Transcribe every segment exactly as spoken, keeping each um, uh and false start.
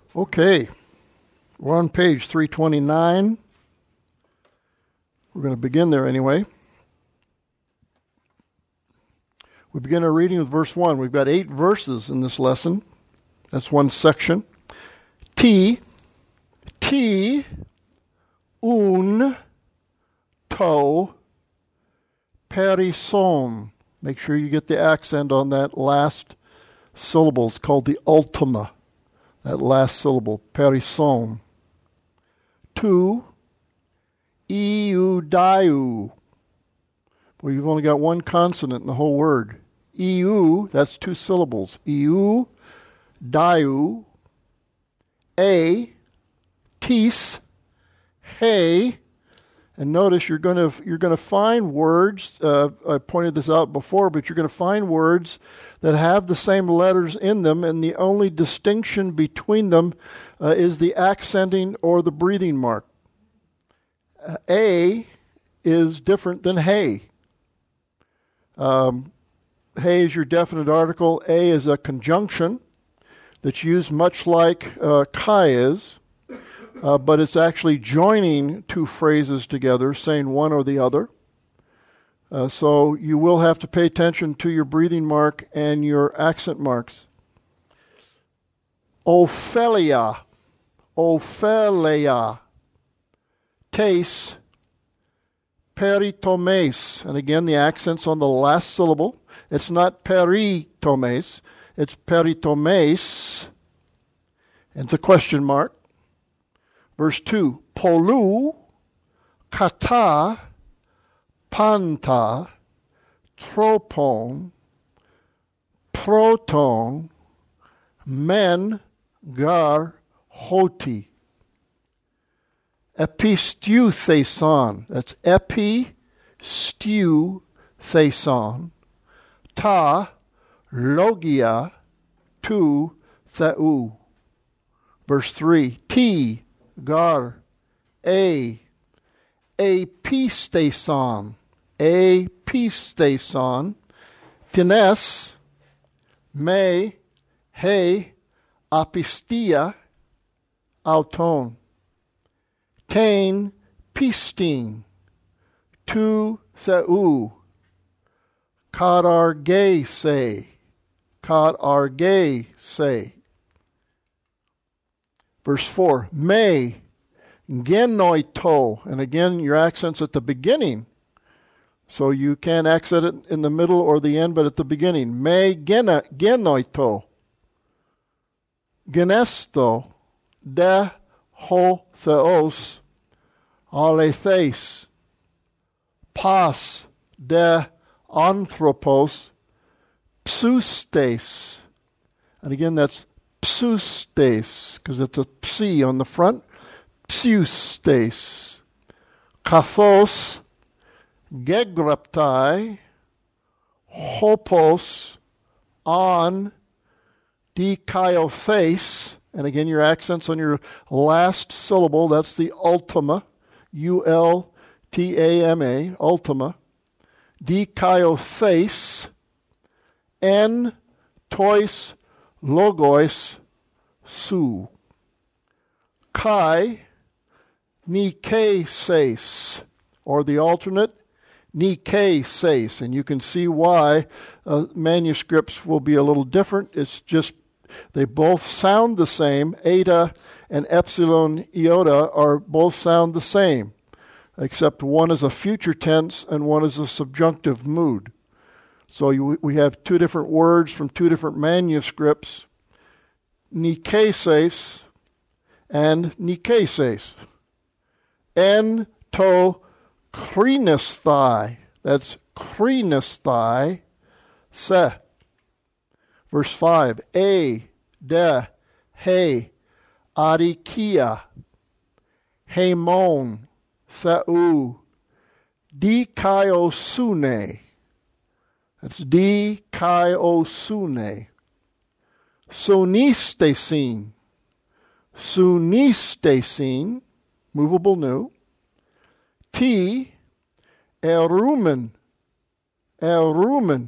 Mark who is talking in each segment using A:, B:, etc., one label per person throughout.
A: Okay, we're on page three twenty-nine. We're going to begin there anyway. We begin our reading with verse one. We've got eight verses in this lesson. That's one section. T, T, un, to, perison. Make sure you get the accent on that last syllable. It's called the ultima. That last syllable, perison. Tu, iudaiu. Well, you've only got one consonant in the whole word. Eu, that's two syllables. Eu, daiu. A, tis, hey. And notice you're going to you're going to find words. Uh, I pointed this out before, but you're going to find words that have the same letters in them, and the only distinction between them uh, is the accenting or the breathing mark. Uh, a is different than hey. Um, hey is your definite article. A is a conjunction that's used much like uh, kai is. Uh, but it's actually joining two phrases together, saying one or the other. Uh, so you will have to pay attention to your breathing mark and your accent marks. Ophelia, Ophelia, tes, peritomes. And again, the accent's on the last syllable. It's not peritomes, it's peritomes. And it's a question mark. Verse two, polu, kata, panta, tropon, proton, men, gar, hoti. Episteuthason, that's epi, stew, theson. Ta, logia, tu, theu. Verse three, ti, gar, a, episteson, episteson, tines, me, he, apistia, auton, tain, pistin, tu, theu, kadarge, se, kadarge, se. Verse four, me, genoito. And again, your accent's at the beginning. So you can't accent it in the middle or the end, but at the beginning. Me gena, genoito. Genesto, de ho theos, alethes. Pas, de anthropos, psustes. And again, that's psustes, because it's a psi on the front. Psustes. Kathos, gegraptai, hopos, on, dikaiothes. And again, your accent's on your last syllable. That's the ultima, U L T A M A, ultima. Dikaiothes, en, tois, logos, su. Kai, nikeses, or the alternate, nikeses. And you can see why uh, manuscripts will be a little different. It's just they both sound the same. Eta and epsilon iota are both sound the same, except one is a future tense and one is a subjunctive mood. So you, we have two different words from two different manuscripts, nikeses and nikeses. En to krinesthai. That's krinesthai, se. Verse five, a, de, he, adikia, hemon, theu, dikaiosune. That's dikaiosune. Sunistesin, sunistesin, movable nu. T, erumen, erumen,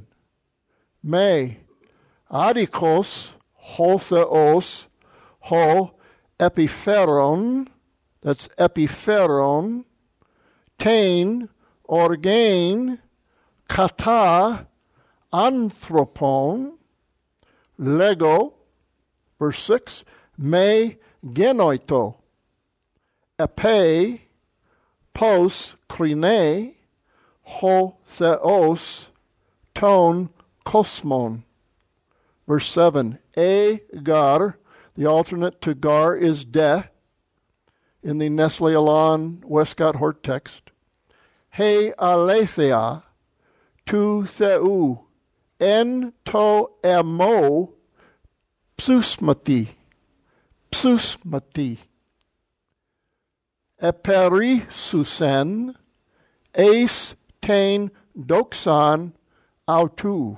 A: me, adikos, ho theos, ho, epipheron, that's epipheron, tain, orgain, kata, anthropon, lego, verse six, me genoito, epe, pos, krine, ho theos, ton, kosmon. Verse seven, e gar, the alternate to gar is de, in the Nestle Aland Westcott Hort text. He aletheia, tu theu, en to emo, psusmati, psusmati. Eperisusen, eis tain doxan autu.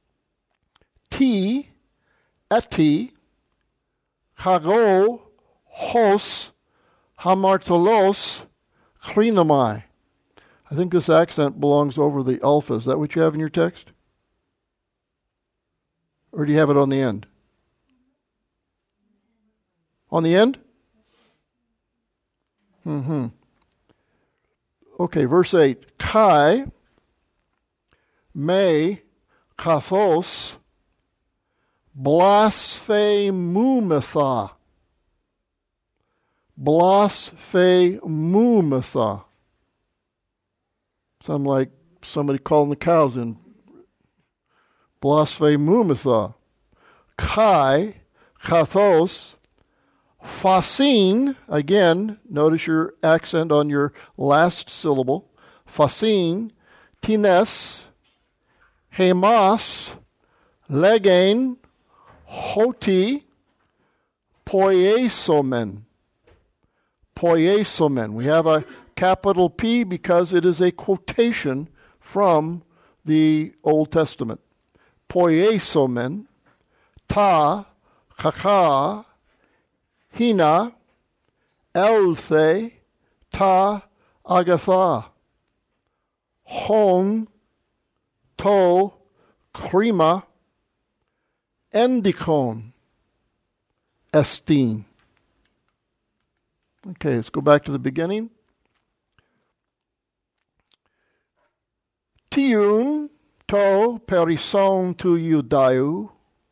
A: Ti, eti, chago, hos, hamartolos, krinomai. I think this accent belongs over the alpha. Is that what you have in your text? Or do you have it on the end? On the end? Mm-hmm. Okay, verse eight. Kai, me, kathos, blasphemumetha. Blasphemumetha. Sound like somebody calling the cows in. Blasphemumetha. Kai, kathos, Fasin, again, notice your accent on your last syllable. Fasin, tines, hemas, legain, hoti, poiesomen. Poiesomen. We have a capital P because it is a quotation from the Old Testament. Poiesomen, ta, kaka, hina, elthe, ta, agatha, hon, to, krima, endikon, estin. Okay, let's go back to the beginning. Tiun to perison tu Judaiu,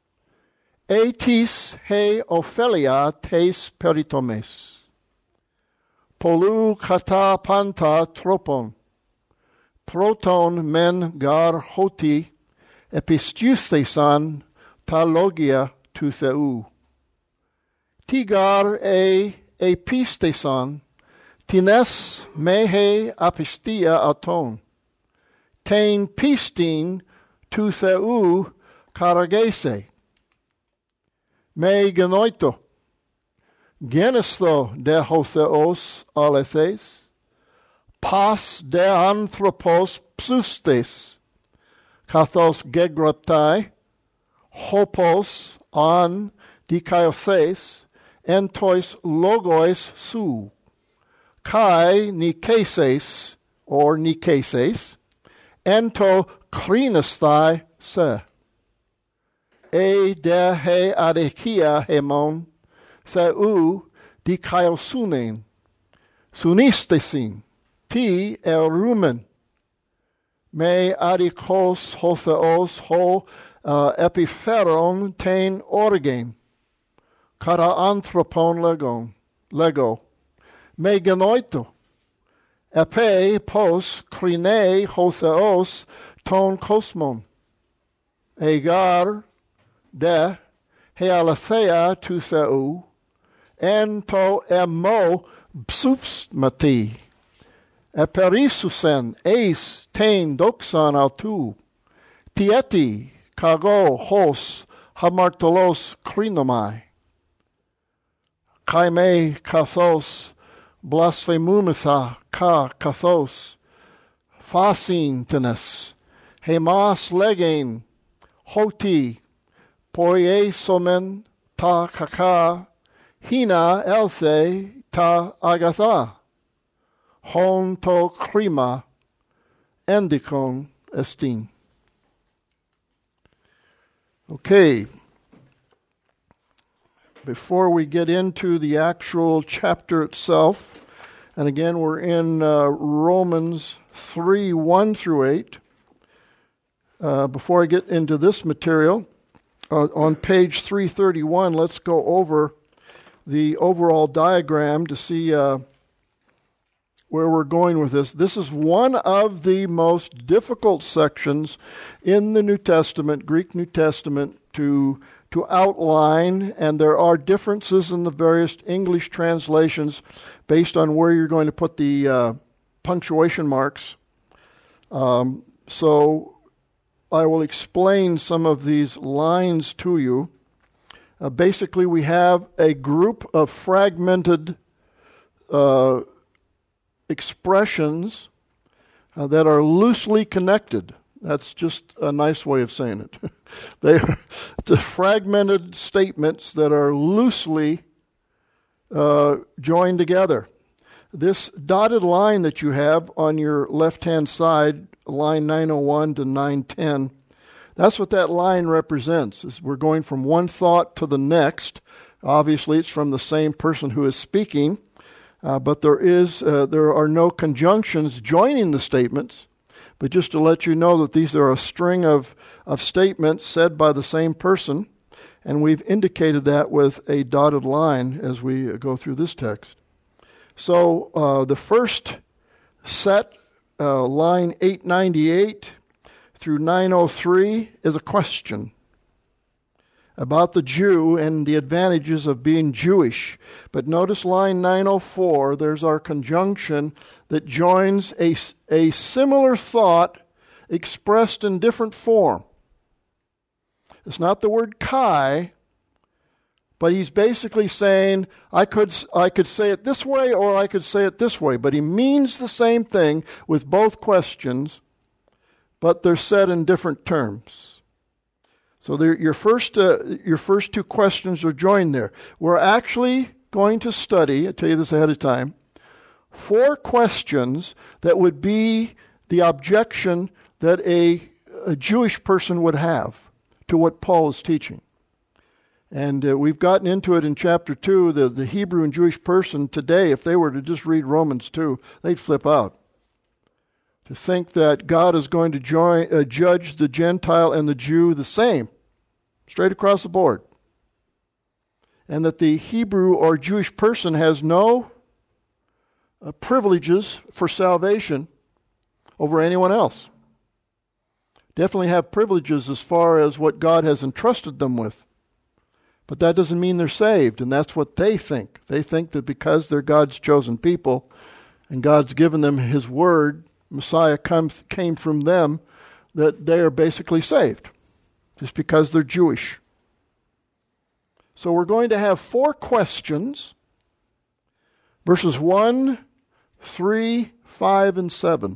A: etis he Ophelia tes peritomes. Polu kata panta tropon, proton men gar hoti, epistiuthesan ta logia tu theu. Tigar e epistesan, tines mehe apistia aton. Tein pistin tu theu karagese. Me genoito. Genestho de hotheos alethes. Pas de anthropos psustes. Kathos gegraptai. Hopos an dikaiothes. Entois logois su. Kai nikeses, or nikeses. Ento krinesthai se. E de he adekia hemon, theu dikaiosunen, sunistesin, ti erumen, me adikos hotheos ho uh, epipheron tein orgain, kara anthropon legon, lego, me genoito, epe pos krine hotheos ton kosmon, egar de he aletheia tu theu, en to emo psupsmati, eperisusen eis tein doxan autu, tieti kago hos hamartolos krinomai, kaime kathos blasphemumetha ka kathos, fasin tenes, hemas legain, hoti, poiesomen ta kaka, hina elthe ta agatha, hon to krima, endikon estin. Okay. before we get into the actual chapter itself, and again we're in uh, Romans three, one through eight, uh, before I get into this material, uh, on page three thirty-one, let's go over the overall diagram to see uh, where we're going with this. This is one of the most difficult sections in the New Testament, Greek New Testament, to to outline, and there are differences in the various English translations based on where you're going to put the uh, punctuation marks. Um, so I will explain some of these lines to you. Uh, basically, we have a group of fragmented uh, expressions uh, that are loosely connected. That's just a nice way of saying it. They are the fragmented statements that are loosely uh, joined together. This dotted line that you have on your left-hand side, line nine oh one to nine ten, that's what that line represents. Is we're going from one thought to the next. Obviously, it's from the same person who is speaking, uh, but there is uh, there are no conjunctions joining the statements. But just to let you know that these are a string of, of statements said by the same person, and we've indicated that with a dotted line as we go through this text. So uh, the first set, uh, line eight ninety-eight through nine oh three, is a question about the Jew and the advantages of being Jewish. But notice line nine oh four, there's our conjunction that joins a, a similar thought expressed in different form. It's not the word kai, but he's basically saying, I could, I could say it this way or I could say it this way, but he means the same thing with both questions, but they're said in different terms. So your first uh, your first two questions are joined there. We're actually going to study, I'll tell you this ahead of time, four questions that would be the objection that a, a Jewish person would have to what Paul is teaching. And uh, we've gotten into it in chapter two. The, the Hebrew and Jewish person today, if they were to just read Romans two, they'd flip out. To think that God is going to join, uh, judge the Gentile and the Jew the same, straight across the board. And that the Hebrew or Jewish person has no uh, privileges for salvation over anyone else. Definitely have privileges as far as what God has entrusted them with. But that doesn't mean they're saved, and that's what they think. They think that because they're God's chosen people and God's given them His Word, Messiah comes, came from them, that they are basically saved, just because they're Jewish. So we're going to have four questions, verses one, three, five, and seven.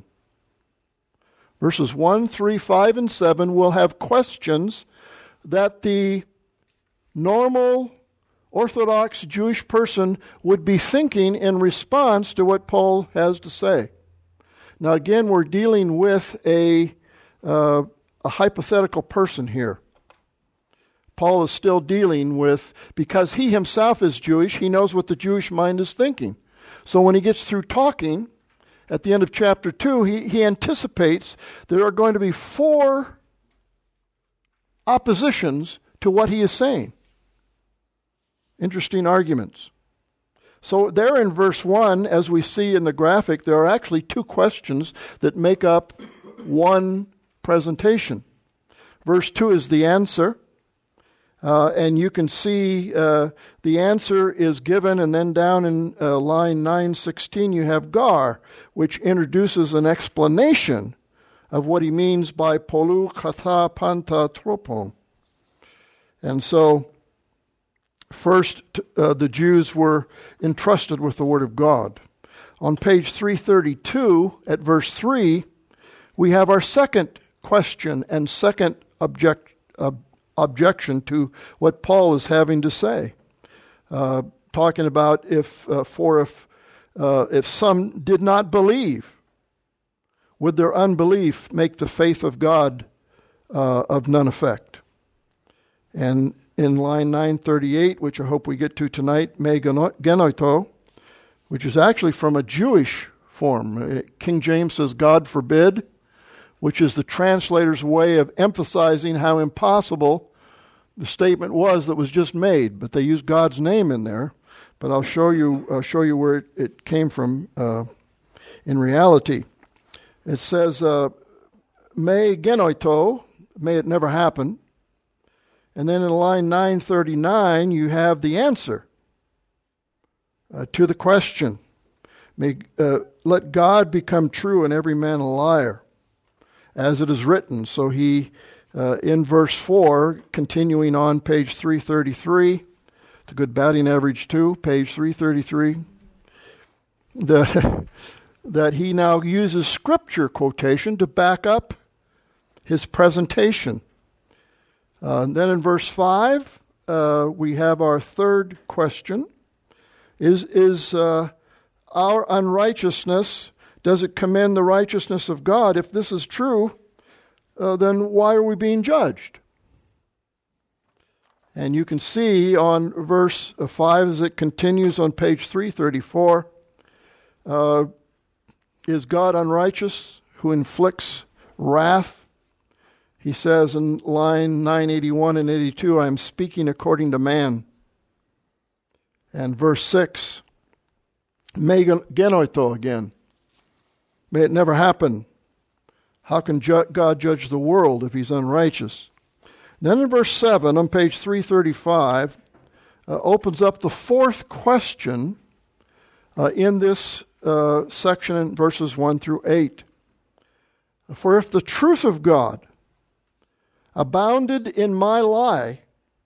A: Verses one, three, five, and seven will have questions that the normal Orthodox Jewish person would be thinking in response to what Paul has to say. Now again, we're dealing with a, uh, a hypothetical person here. Paul is still dealing with, because he himself is Jewish, he knows what the Jewish mind is thinking. So when he gets through talking, at the end of chapter two, he, he anticipates there are going to be four oppositions to what he is saying. Interesting arguments. So there in verse one, as we see in the graphic, there are actually two questions that make up one presentation. Verse two is the answer, uh, and you can see uh, the answer is given, and then down in uh, line nine sixteen you have gar, which introduces an explanation of what he means by polou kata panta tropon. And so first, uh, the Jews were entrusted with the Word of God. On page three thirty-two, at verse three, we have our second question and second object, uh, objection to what Paul is having to say. Uh, talking about if, uh, for if, uh, if some did not believe, would their unbelief make the faith of God uh, of none effect? And in line nine thirty-eight, which I hope we get to tonight, me genoito, which is actually from a Jewish form. King James says, God forbid, which is the translator's way of emphasizing how impossible the statement was that was just made. But they use God's name in there. But I'll show you, I'll show you where it, it came from uh, in reality. It says, uh, me genoito, may it never happen. And then in line nine thirty-nine, you have the answer uh, to the question. May, uh, let God become true and every man a liar, as it is written. So he, uh, in verse four, continuing on page three thirty-three, it's a good batting average too, page three thirty-three, that, that he now uses scripture quotation to back up his presentation. Uh, and then in verse five, uh, we have our third question. Is, is uh, our unrighteousness, does it commend the righteousness of God? If this is true, uh, then why are we being judged? And you can see on verse five as it continues on page three thirty-four, uh, is God unrighteous who inflicts wrath? He says in line nine eighty-one and eighty-two, I am speaking according to man. And verse six, me genoito again. May it never happen. How can ju- God judge the world if he's unrighteous? Then in verse seven on page three thirty-five, uh, opens up the fourth question uh, in this uh, section in verses one through eight. For if the truth of God abounded in my lie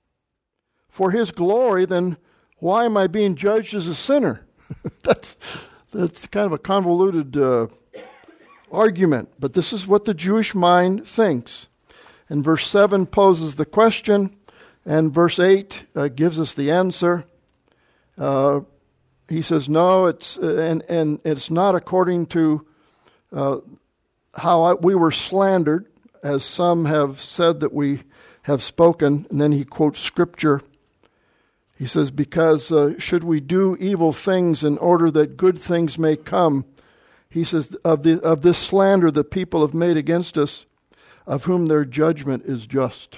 A: for his glory, then why am I being judged as a sinner? that's, that's kind of a convoluted uh, argument, but this is what the Jewish mind thinks. And verse seven poses the question, and verse eight uh, gives us the answer. Uh, he says, no, it's uh, and, and it's not according to uh, how I, we were slandered, as some have said that we have spoken. And then he quotes scripture. He says, because uh, should we do evil things in order that good things may come? He says, of, the, of this slander that people have made against us, of whom their judgment is just.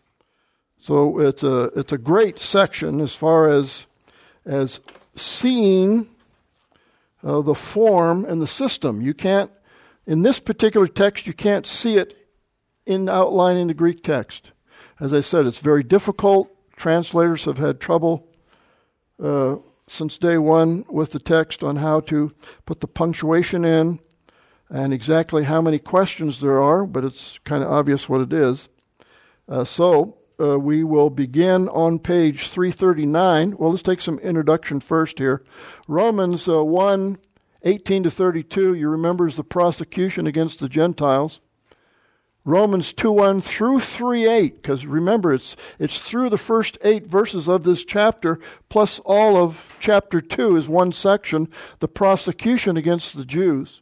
A: So it's a it's a great section as far as as seeing uh, the form and the system. You can't, in this particular text, you can't see it in outlining the Greek text. As I said, it's very difficult. Translators have had trouble uh, since day one with the text on how to put the punctuation in and exactly how many questions there are, but it's kind of obvious what it is. Uh, so uh, we will begin on page three thirty-nine. Well, let's take some introduction first here. Romans uh, one, eighteen to thirty-two, you remember, is the prosecution against the Gentiles. Romans two one through three eight, because remember, it's it's through the first eight verses of this chapter, plus all of chapter two is one section, the prosecution against the Jews.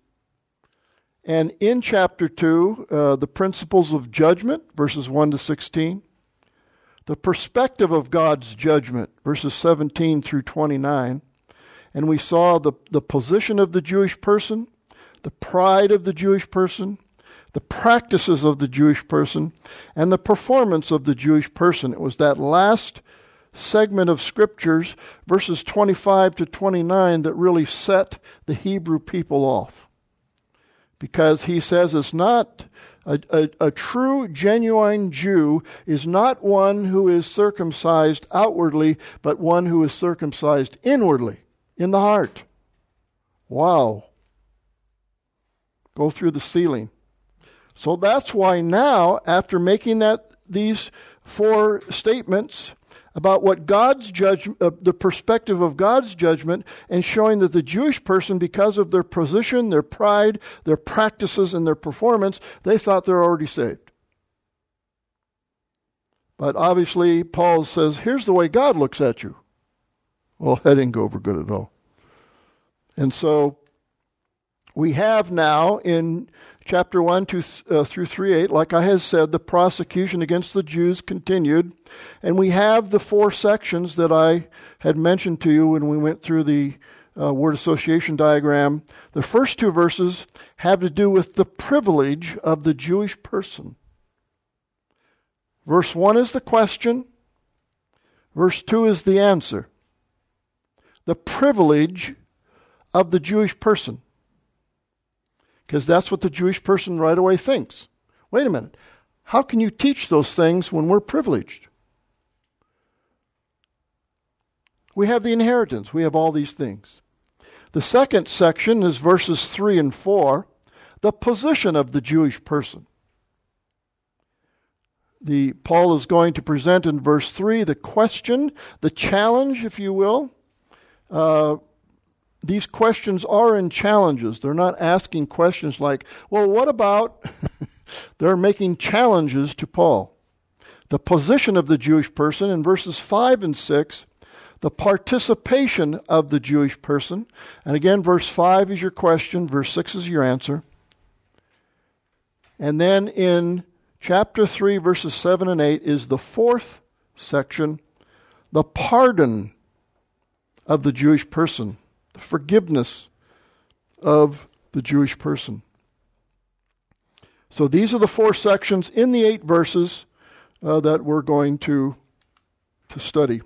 A: And in chapter two, uh, the principles of judgment, verses one to sixteen, the perspective of God's judgment, verses seventeen through twenty-nine, and we saw the, the position of the Jewish person, the pride of the Jewish person, the practices of the Jewish person, and the performance of the Jewish person. It was that last segment of scriptures, verses twenty-five to twenty-nine, that really set the Hebrew people off. Because he says it's not, a, a, a true, genuine Jew is not one who is circumcised outwardly, but one who is circumcised inwardly, in the heart. Wow. Go through the ceiling. So that's why now, after making that these four statements about what God's judgment, uh, the perspective of God's judgment, and showing that the Jewish person, because of their position, their pride, their practices, and their performance, they thought they're already saved. But obviously, Paul says, here's the way God looks at you. Well, that didn't go over good at all. And so We have now in chapter one two, uh, through three eight, like I have said, the prosecution against the Jews continued. And we have the four sections that I had mentioned to you when we went through the uh, word association diagram. The first two verses have to do with the privilege of the Jewish person. Verse one is the question. Verse two is the answer. The privilege of the Jewish person. Because that's what the Jewish person right away thinks. Wait a minute. How can you teach those things when we're privileged? We have the inheritance. We have all these things. The second section is verses three and four, the position of the Jewish person. The Paul is going to present in verse three the question, the challenge, if you will. Uh, These questions are in challenges. They're not asking questions like, well, what about? They're making challenges to Paul. The position of the Jewish person in verses five and six, the participation of the Jewish person. And again, verse five is your question, verse six is your answer. And then in chapter three, verses seven and eight is the fourth section, the pardon of the Jewish person. The forgiveness of the Jewish person. So these are the four sections in the eight verses uh, that we're going to, to study.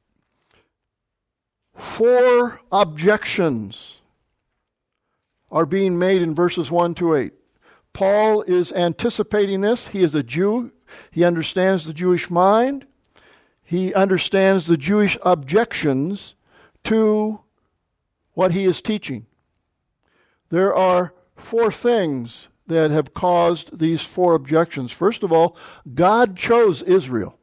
A: Four objections are being made in verses one to eight. Paul is anticipating this. He is a Jew. He understands the Jewish mind. He understands the Jewish objections to what he is teaching. There are four things that have caused these four objections. First of all, God chose Israel.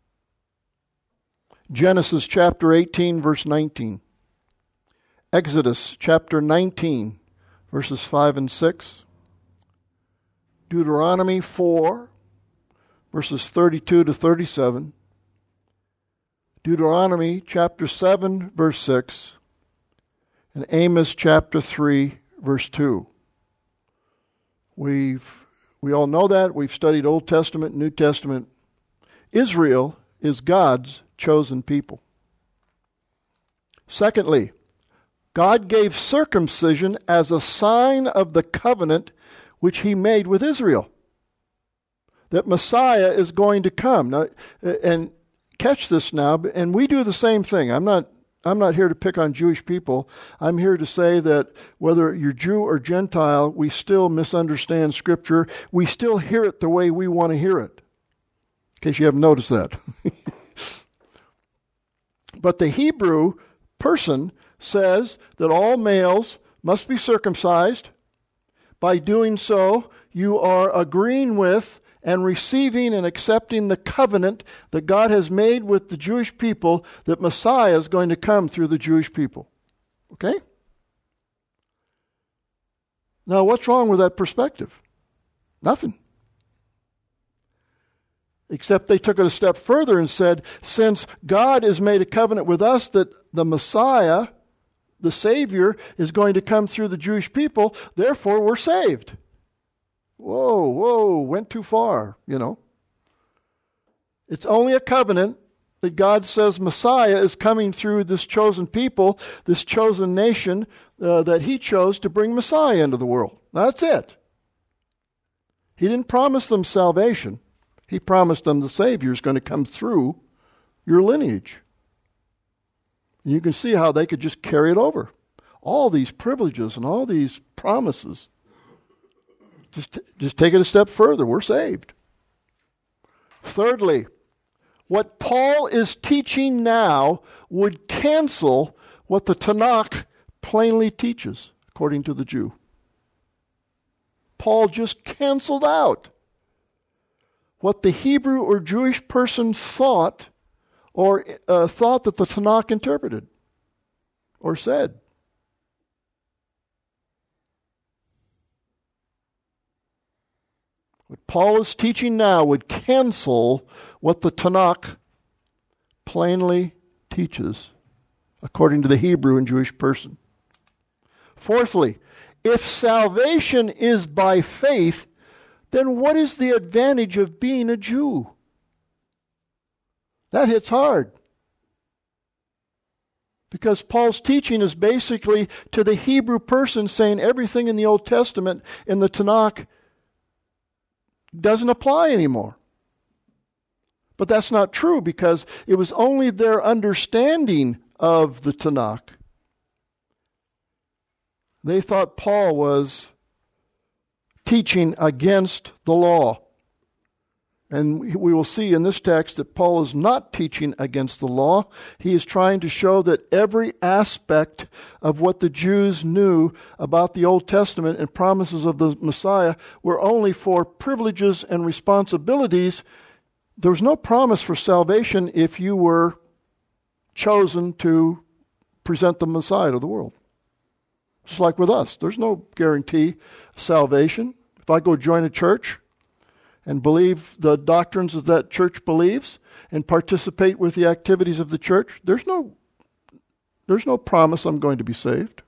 A: Genesis chapter eighteen, verse nineteen. Exodus chapter nineteen, verses five and six. Deuteronomy four, verses thirty-two to thirty-seven. Deuteronomy chapter seven, verse six. And Amos chapter three, verse two. We've, we all know that. We've studied Old Testament, New Testament. Israel is God's chosen people. Secondly, God gave circumcision as a sign of the covenant which he made with Israel. That Messiah is going to come. Now, and catch this now, and we do the same thing. I'm not I'm not here to pick on Jewish people. I'm here to say that whether you're Jew or Gentile, we still misunderstand Scripture. We still hear it the way we want to hear it. In case you haven't noticed that. But the Hebrew person says that all males must be circumcised. By doing so, you are agreeing with and receiving and accepting the covenant that God has made with the Jewish people, that Messiah is going to come through the Jewish people. Okay? Now, what's wrong with that perspective? Nothing. Except they took it a step further and said, since God has made a covenant with us that the Messiah, the Savior, is going to come through the Jewish people, therefore we're saved. Whoa, whoa, went too far, you know. It's only a covenant that God says Messiah is coming through this chosen people, this chosen nation uh, that he chose to bring Messiah into the world. That's it. He didn't promise them salvation. He promised them the Savior is going to come through your lineage. And you can see how they could just carry it over. All these privileges and all these promises. Just, just take it a step further. We're saved. Thirdly, what Paul is teaching now would cancel what the Tanakh plainly teaches, according to the Jew. Paul just canceled out what the Hebrew or Jewish person thought or uh, thought that the Tanakh interpreted or said. What Paul is teaching now would cancel what the Tanakh plainly teaches, according to the Hebrew and Jewish person. Fourthly, If salvation is by faith, then what is the advantage of being a Jew? That hits hard. Because Paul's teaching is basically to the Hebrew person saying everything in the Old Testament, in the Tanakh, doesn't apply anymore. But that's not true, because it was only their understanding of the Tanakh. They thought Paul was teaching against the law. And we will see in this text that Paul is not teaching against the law. He is trying to show that every aspect of what the Jews knew about the Old Testament and promises of the Messiah were only for privileges and responsibilities. There was no promise for salvation if you were chosen to present the Messiah to the world. Just like with us, there's no guarantee of salvation. If I go join a church and believe the doctrines that that church believes and participate with the activities of the church, there's no, there's no promise I'm going to be saved.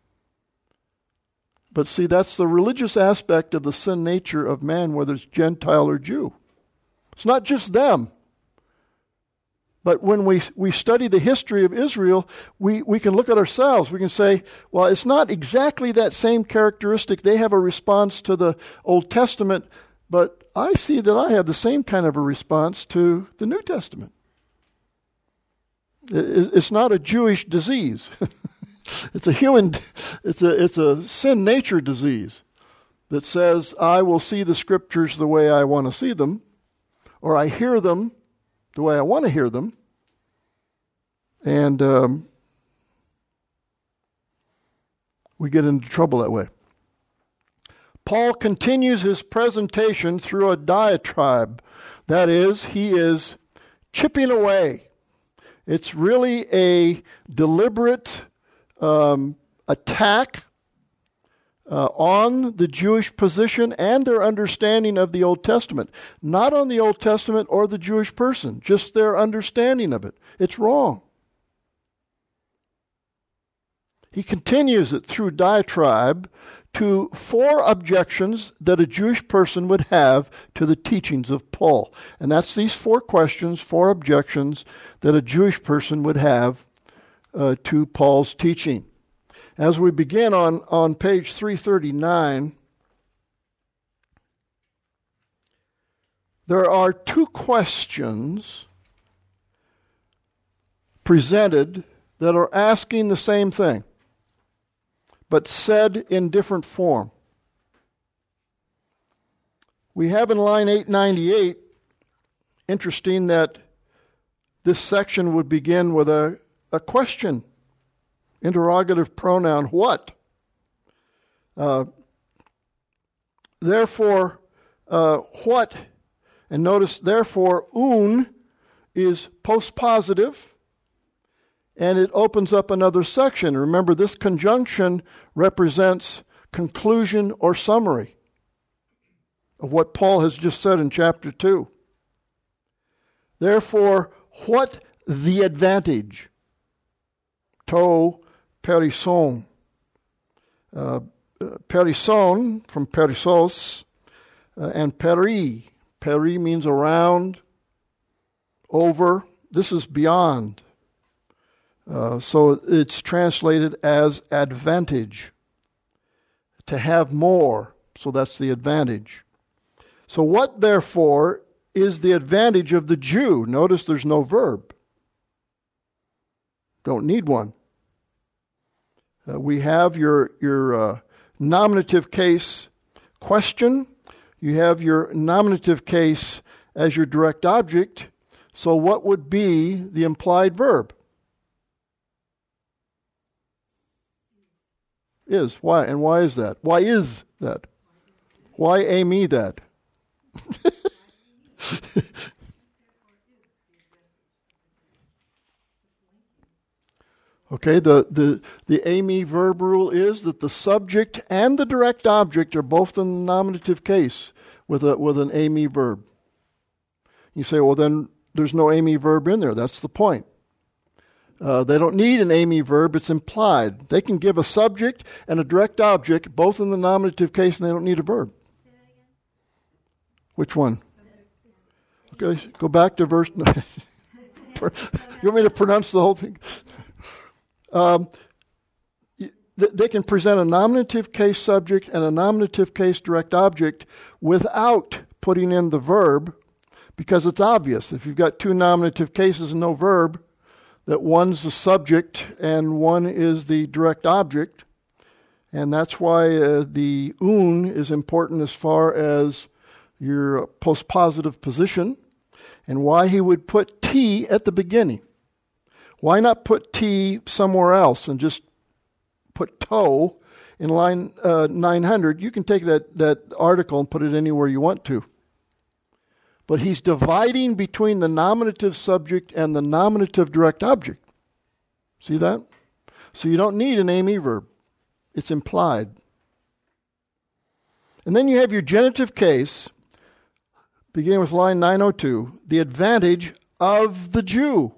A: But see, that's the religious aspect of the sin nature of man, whether it's Gentile or Jew. It's not just them. But when we we study the history of Israel, we, we can look at ourselves. We can say, well, it's not exactly that same characteristic. They have a response to the Old Testament, but I see that I have the same kind of a response to the New Testament. It's not a Jewish disease. It's a human, it's a, it's a sin nature disease that says, I will see the Scriptures the way I want to see them, or I hear them the way I want to hear them, and um, we get into trouble that way. Paul continues his presentation through a diatribe. That is, he is chipping away. It's really a deliberate um, attack uh, on the Jewish position and their understanding of the Old Testament. Not on the Old Testament or the Jewish person, just their understanding of it. It's wrong. He continues it through diatribe to four objections that a Jewish person would have to the teachings of Paul. And that's these four questions, four objections that a Jewish person would have uh, to Paul's teaching. As we begin on, on page three thirty-nine, there are two questions presented that are asking the same thing, but said in different form. We have in line eight ninety-eight, interesting that this section would begin with a, a question, interrogative pronoun, what? Uh, therefore, uh, what, and notice, therefore, un is postpositive, and it opens up another section. Remember, this conjunction represents conclusion or summary of what Paul has just said in chapter two. Therefore, what the advantage? To perison. Uh, perison, from perisos, uh, and peri. Peri means around, over. This is beyond. Uh, so it's translated as advantage. To have more. So that's the advantage. So what, therefore, is the advantage of the Jew? Notice there's no verb. Don't need one. Uh, we have your, your uh, nominative case question. You have your nominative case as your direct object. So what would be the implied verb? Is. Why? And why is that? Why is that? Why a me that? Okay, the, the, the a me verb rule is that the subject and the direct object are both in the nominative case with a with an a me verb. You say, well, then there's no a me verb in there. That's the point. Uh, they don't need an aimee verb. It's implied. They can give a subject and a direct object, both in the nominative case, and they don't need a verb. Which one? Okay, go back to verse... You want me to pronounce the whole thing? Um, they can present a nominative case subject and a nominative case direct object without putting in the verb, because it's obvious. If you've got two nominative cases and no verb, that one's the subject and one is the direct object. And that's why uh, the un is important as far as your postpositive position, and why he would put T at the beginning. Why not put T somewhere else and just put toe in line uh, nine hundred? You can take that, that article and put it anywhere you want to. But he's dividing between the nominative subject and the nominative direct object. See that? So you don't need an aimee verb. It's implied. And then you have your genitive case, beginning with line nine oh two, the advantage of the Jew.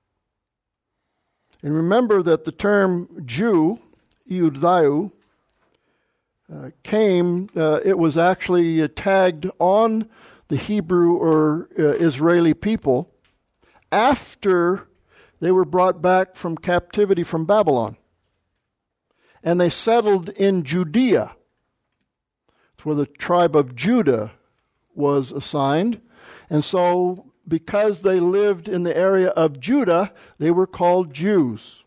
A: And remember that the term Jew, Iudaiu, uh, came, uh, it was actually uh, tagged on the Hebrew or uh, Israeli people after they were brought back from captivity from Babylon. And they settled in Judea. It's where the tribe of Judah was assigned. And so, because they lived in the area of Judah, they were called Jews.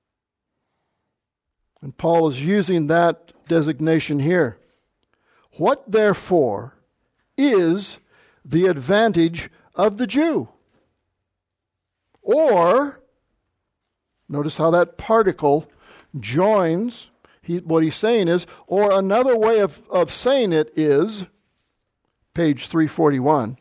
A: And Paul is using that designation here. What, therefore, is the advantage of the Jew? Or, notice how that particle joins. He, what he's saying is, or another way of, of saying it is, page three forty-one.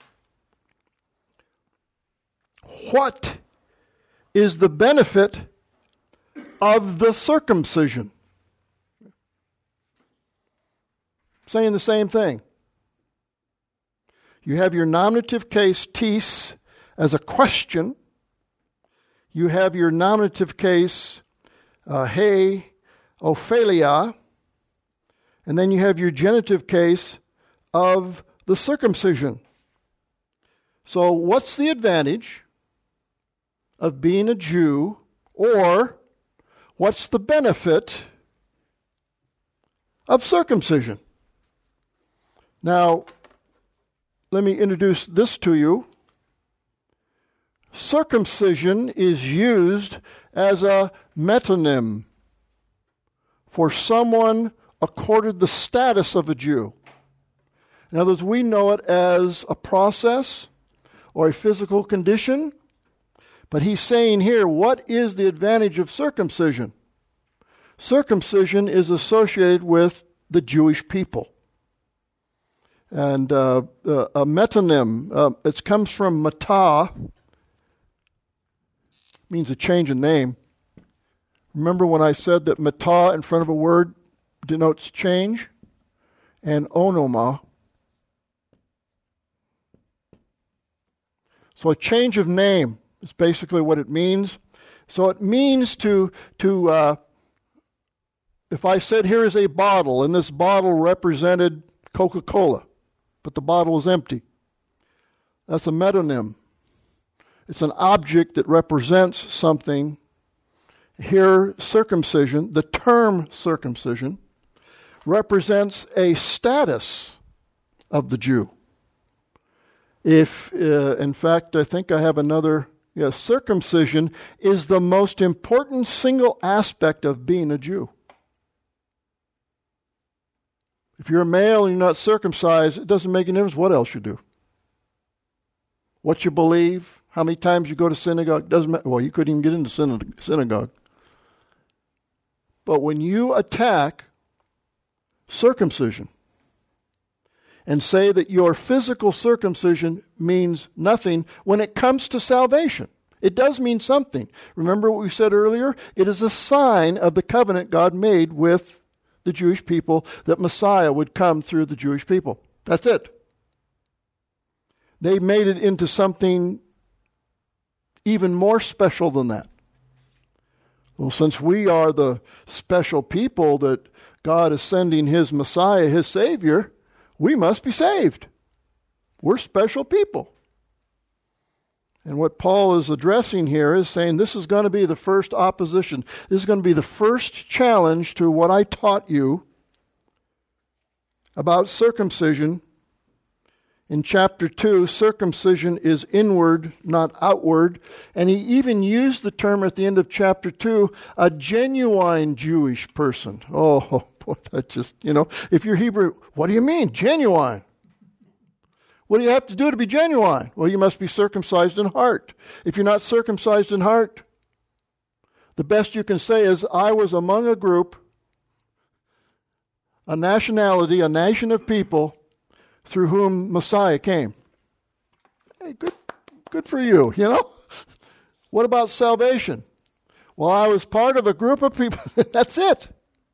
A: What is the benefit of the circumcision? Saying the same thing. You have your nominative case, tis, as a question. You have your nominative case, uh, he, Ophelia. And then you have your genitive case of the circumcision. So what's the advantage of being a Jew, or what's the benefit of circumcision? Now, let me introduce this to you. Circumcision is used as a metonym for someone accorded the status of a Jew. In other words, we know it as a process or a physical condition. But he's saying here, what is the advantage of circumcision? Circumcision is associated with the Jewish people. And uh, uh, a metonym, uh, it comes from matah, means a change in name. Remember when I said that matah in front of a word denotes change? And onoma. So a change of name is basically what it means. So it means to, to uh, if I said here is a bottle, and this bottle represented Coca-Cola, but the bottle is empty. That's a metonym. It's an object that represents something. Here, circumcision, the term circumcision, represents a status of the Jew. If, uh, in fact, I think I have another, yeah, circumcision is the most important single aspect of being a Jew. If you're a male and you're not circumcised, it doesn't make any difference what else you do. What you believe, how many times you go to synagogue, doesn't matter. Well, you couldn't even get into synagogue. But when you attack circumcision and say that your physical circumcision means nothing when it comes to salvation, it does mean something. Remember what we said earlier? It is a sign of the covenant God made with the Jewish people that Messiah would come through the Jewish people. That's it. They made it into something even more special than that. Well, since we are the special people that God is sending his Messiah, his Savior, we must be saved. We're special people. And what Paul is addressing here is saying this is going to be the first opposition. This is going to be the first challenge to what I taught you about circumcision. In chapter two, circumcision is inward, not outward. And he even used the term at the end of chapter two, a genuine Jewish person. Oh, boy, that just, you know, if you're Hebrew, what do you mean, genuine? What do you have to do to be genuine? Well, you must be circumcised in heart. If you're not circumcised in heart, the best you can say is, I was among a group, a nationality, a nation of people through whom Messiah came. Hey, good, good for you, you know? What about salvation? Well, I was part of a group of people. That's it.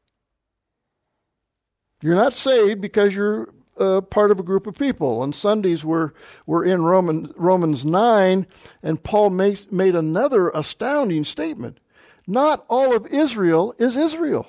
A: You're not saved because you're uh, part of a group of people. On Sundays, we're, we're in Roman, Romans nine, and Paul made, made another astounding statement. Not all of Israel is Israel.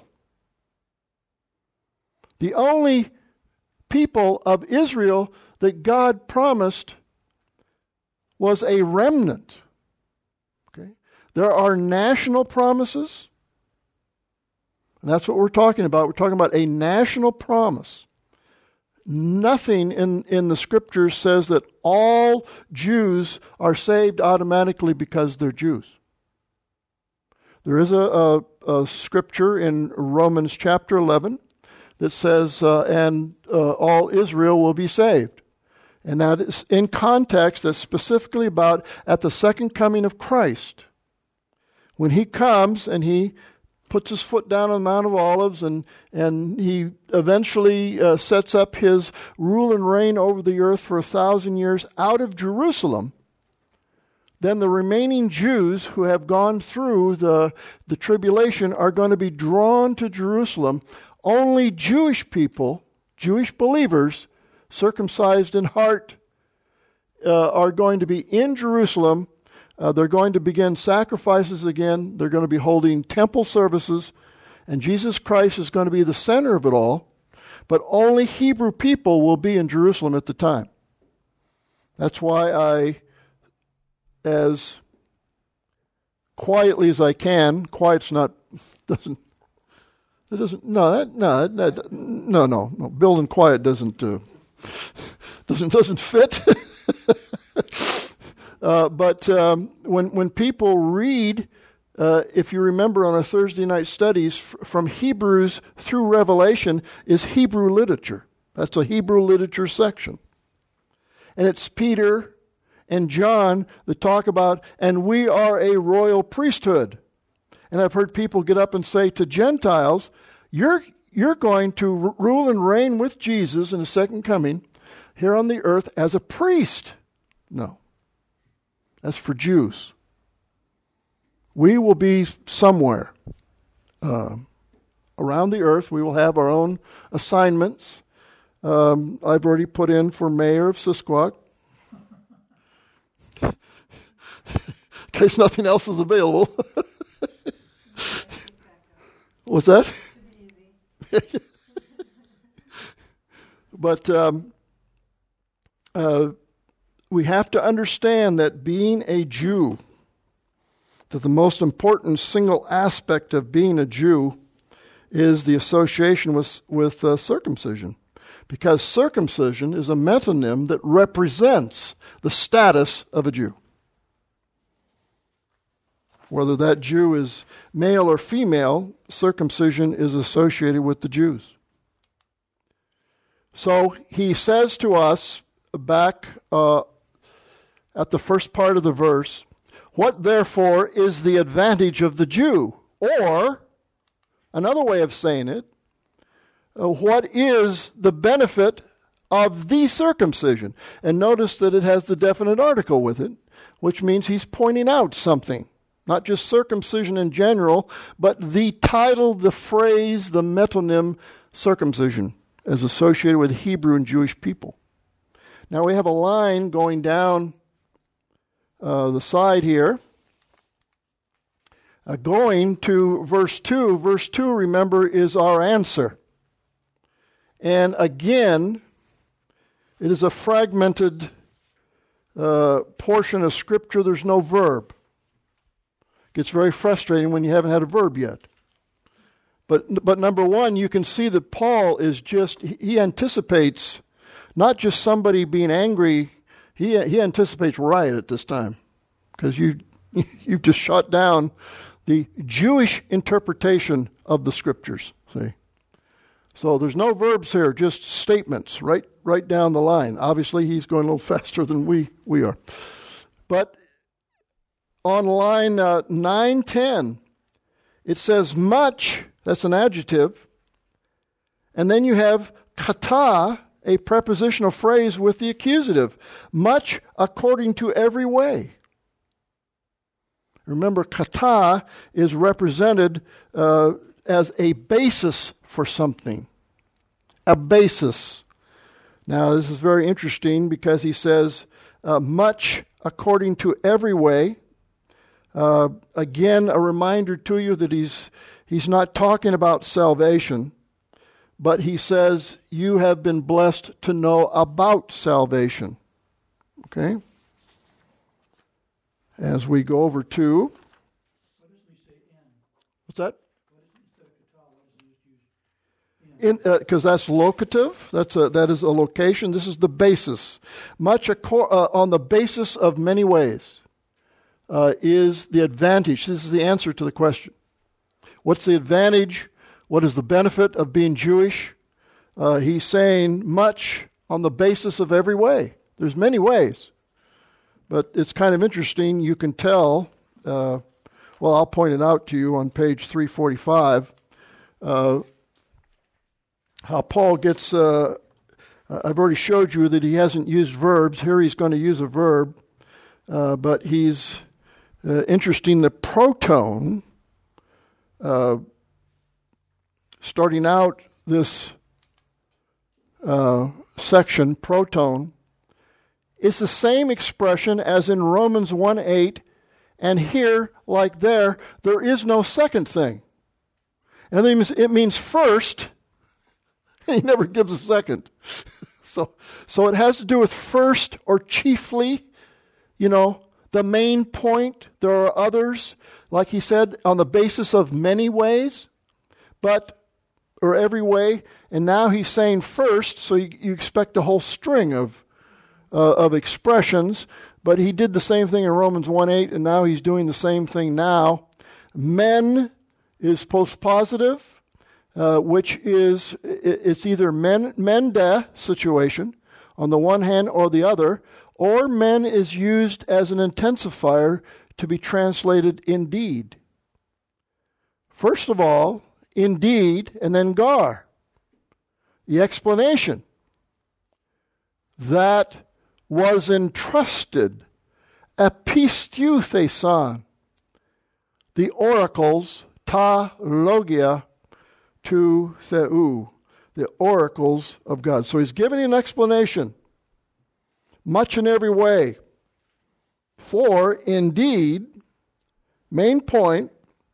A: The only people of Israel that God promised was a remnant. Okay? There are national promises, and that's what we're talking about. We're talking about a national promise. Nothing in, in the Scriptures says that all Jews are saved automatically because they're Jews. There is a, a, a scripture in Romans chapter eleven that says, uh, and uh, all Israel will be saved. And that is in context, that's specifically about at the second coming of Christ. When he comes and he puts his foot down on the Mount of Olives and, and he eventually uh, sets up his rule and reign over the earth for a thousand years out of Jerusalem, then the remaining Jews who have gone through the, the tribulation are going to be drawn to Jerusalem. Only Jewish people, Jewish believers, circumcised in heart, uh, are going to be in Jerusalem. Uh, they're going to begin sacrifices again. They're going to be holding temple services. And Jesus Christ is going to be the center of it all. But only Hebrew people will be in Jerusalem at the time. That's why I, as quietly as I can, quiet's not, doesn't, It doesn't. No, that, no, that, no, no, no. Building quiet doesn't uh, doesn't doesn't fit. uh, but um, when when people read, uh, if you remember on our Thursday night studies, f- from Hebrews through Revelation is Hebrew literature. That's a Hebrew literature section, and it's Peter and John that talk about, and we are a royal priesthood. And I've heard people get up and say to Gentiles, you're, you're going to r- rule and reign with Jesus in the second coming here on the earth as a priest. No. That's for Jews. We will be somewhere uh, around the earth. We will have our own assignments. Um, I've already put in for mayor of Sisquoc. In case nothing else is available. What's that? But um, uh, we have to understand that being a Jew, that the most important single aspect of being a Jew is the association with, with uh, circumcision. Because circumcision is a metonym that represents the status of a Jew. Whether that Jew is male or female, circumcision is associated with the Jews. So he says to us back uh, at the first part of the verse, what therefore is the advantage of the Jew? Or, another way of saying it, uh, what is the benefit of the circumcision? And notice that it has the definite article with it, which means he's pointing out something. Not just circumcision in general, but the title, the phrase, the metonym circumcision as associated with Hebrew and Jewish people. Now we have a line going down uh, the side here. Uh, going to verse two, verse two, remember, is our answer. And again, it is a fragmented uh, portion of Scripture. There's no verb. It gets very frustrating when you haven't had a verb yet. But but number one, you can see that Paul is just, he anticipates not just somebody being angry, he he anticipates riot at this time. Because you, you've just shot down the Jewish interpretation of the Scriptures, see. So there's no verbs here, just statements right right down the line. Obviously, he's going a little faster than we, we are. But on line uh, nine ten, it says much, that's an adjective, and then you have kata, a prepositional phrase with the accusative. Much according to every way. Remember, kata is represented uh, as a basis for something. A basis. Now, this is very interesting because he says, uh, much according to every way. Uh, again, a reminder to you that he's he's not talking about salvation, but he says, you have been blessed to know about salvation. Okay? As we go over to...
B: What does he say in?
A: What's that?
B: What is instead of kata, what does he use in?
A: Because uh, that's locative. That's a, that is a location. This is the basis. Much acor- uh, on the basis of many ways uh, is the advantage. This is the answer to the question. What's the advantage? What is the benefit of being Jewish? Uh, he's saying much on the basis of every way. There's many ways. But it's kind of interesting. You can tell, uh, well, I'll point it out to you on page three forty-five, uh, how Paul gets, uh, I've already showed you that he hasn't used verbs. Here he's going to use a verb, uh, but he's uh, interesting. The proton, uh, starting out this uh, section, proton, it's the same expression as in Romans one eight, and here, like there, there is no second thing. And it means, it means first, he never gives a second. so, so it has to do with first or chiefly, you know, the main point. There are others, like he said, on the basis of many ways, but, or every way, and now he's saying first, so you, you expect a whole string of Uh, of expressions, but he did the same thing in Romans one eight, and now he's doing the same thing now. Men is postpositive, uh, which is, it's either men, mende situation on the one hand or the other, or men is used as an intensifier to be translated indeed. First of all, indeed, and then gar. The explanation. That was entrusted, episteutheson, the oracles, ta logia, to theou, the oracles of God. So he's giving an explanation, much in every way. For, indeed, main point,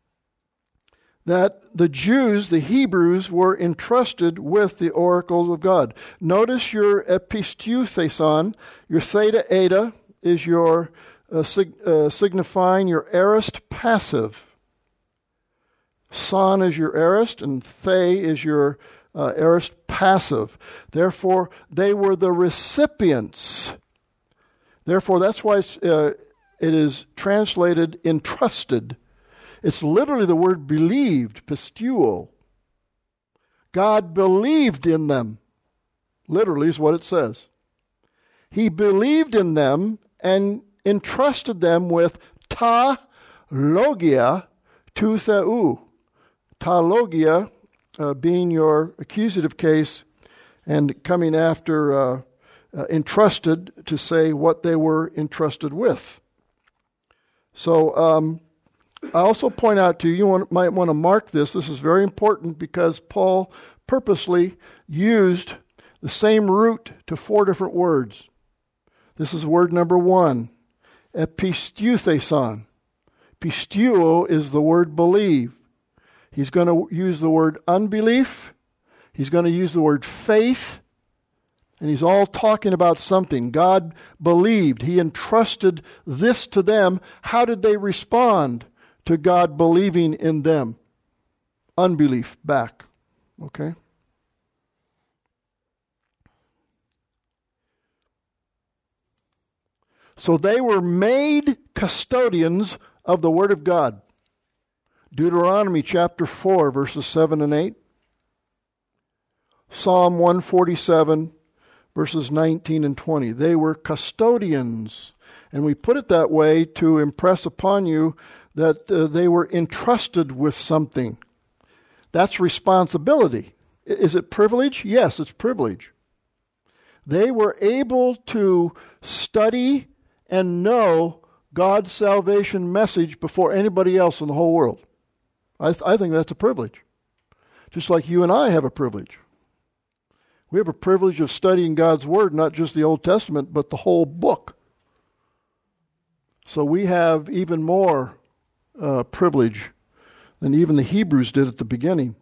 A: that the Jews, the Hebrews, were entrusted with the oracles of God. Notice your episteutheson, your theta eta is your uh, sig- uh, signifying your aorist passive. Son is your aorist, and the is your uh, aorist passive. Therefore, they were the recipients. Therefore, that's why it's, uh, it is translated entrusted. It's literally the word believed, pisteuo. God believed in them. Literally is what it says. He believed in them and entrusted them with ta logia to theou. Ta logia uh, being your accusative case and coming after uh, uh, entrusted to say what they were entrusted with. So, um, I also point out to you, you want, might want to mark this. This is very important because Paul purposely used the same root to four different words. This is word number one, episteutheson. Pisteuo is the word believe. He's going to use the word unbelief. He's going to use the word faith. And he's all talking about something. God believed. He entrusted this to them. How did they respond to God believing in them? Unbelief back. Okay? So they were made custodians of the Word of God. Deuteronomy chapter four, verses seven and eight. Psalm one forty-seven, verses nineteen and twenty. They were custodians. And we put it that way to impress upon you that uh, they were entrusted with something. That's responsibility. Is it privilege? Yes, it's privilege. They were able to study and know God's salvation message before anybody else in the whole world. I, th- I think that's a privilege. Just like you and I have a privilege. We have a privilege of studying God's Word, not just the Old Testament, but the whole book. So we have even more uh, privilege than even the Hebrews did at the beginning.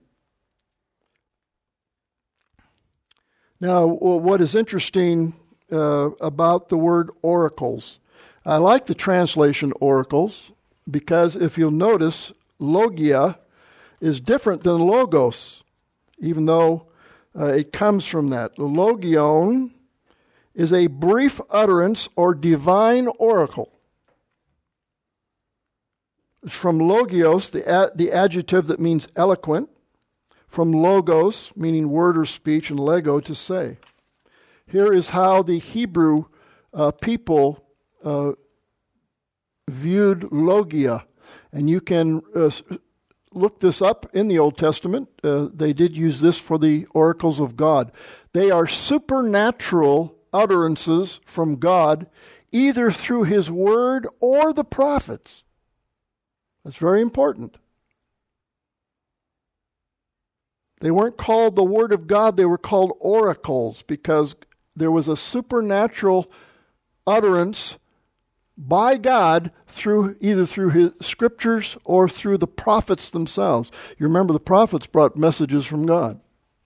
A: Now, what is interesting uh, about the word oracles, I like the translation oracles because if you'll notice, logia is different than logos, even though uh, it comes from that. Logion is a brief utterance or divine oracle. It's from logios, the, a- the adjective that means eloquent, from logos, meaning word or speech, and lego, to say. Here is how the Hebrew uh, people uh, viewed logia. And you can uh, look this up in the Old Testament. Uh, they did use this for the oracles of God. They are supernatural utterances from God, either through His Word or the prophets. That's very important. They weren't called the Word of God, they were called oracles because there was a supernatural utterance by God through either through His scriptures or through the prophets themselves. You remember the prophets brought messages from God.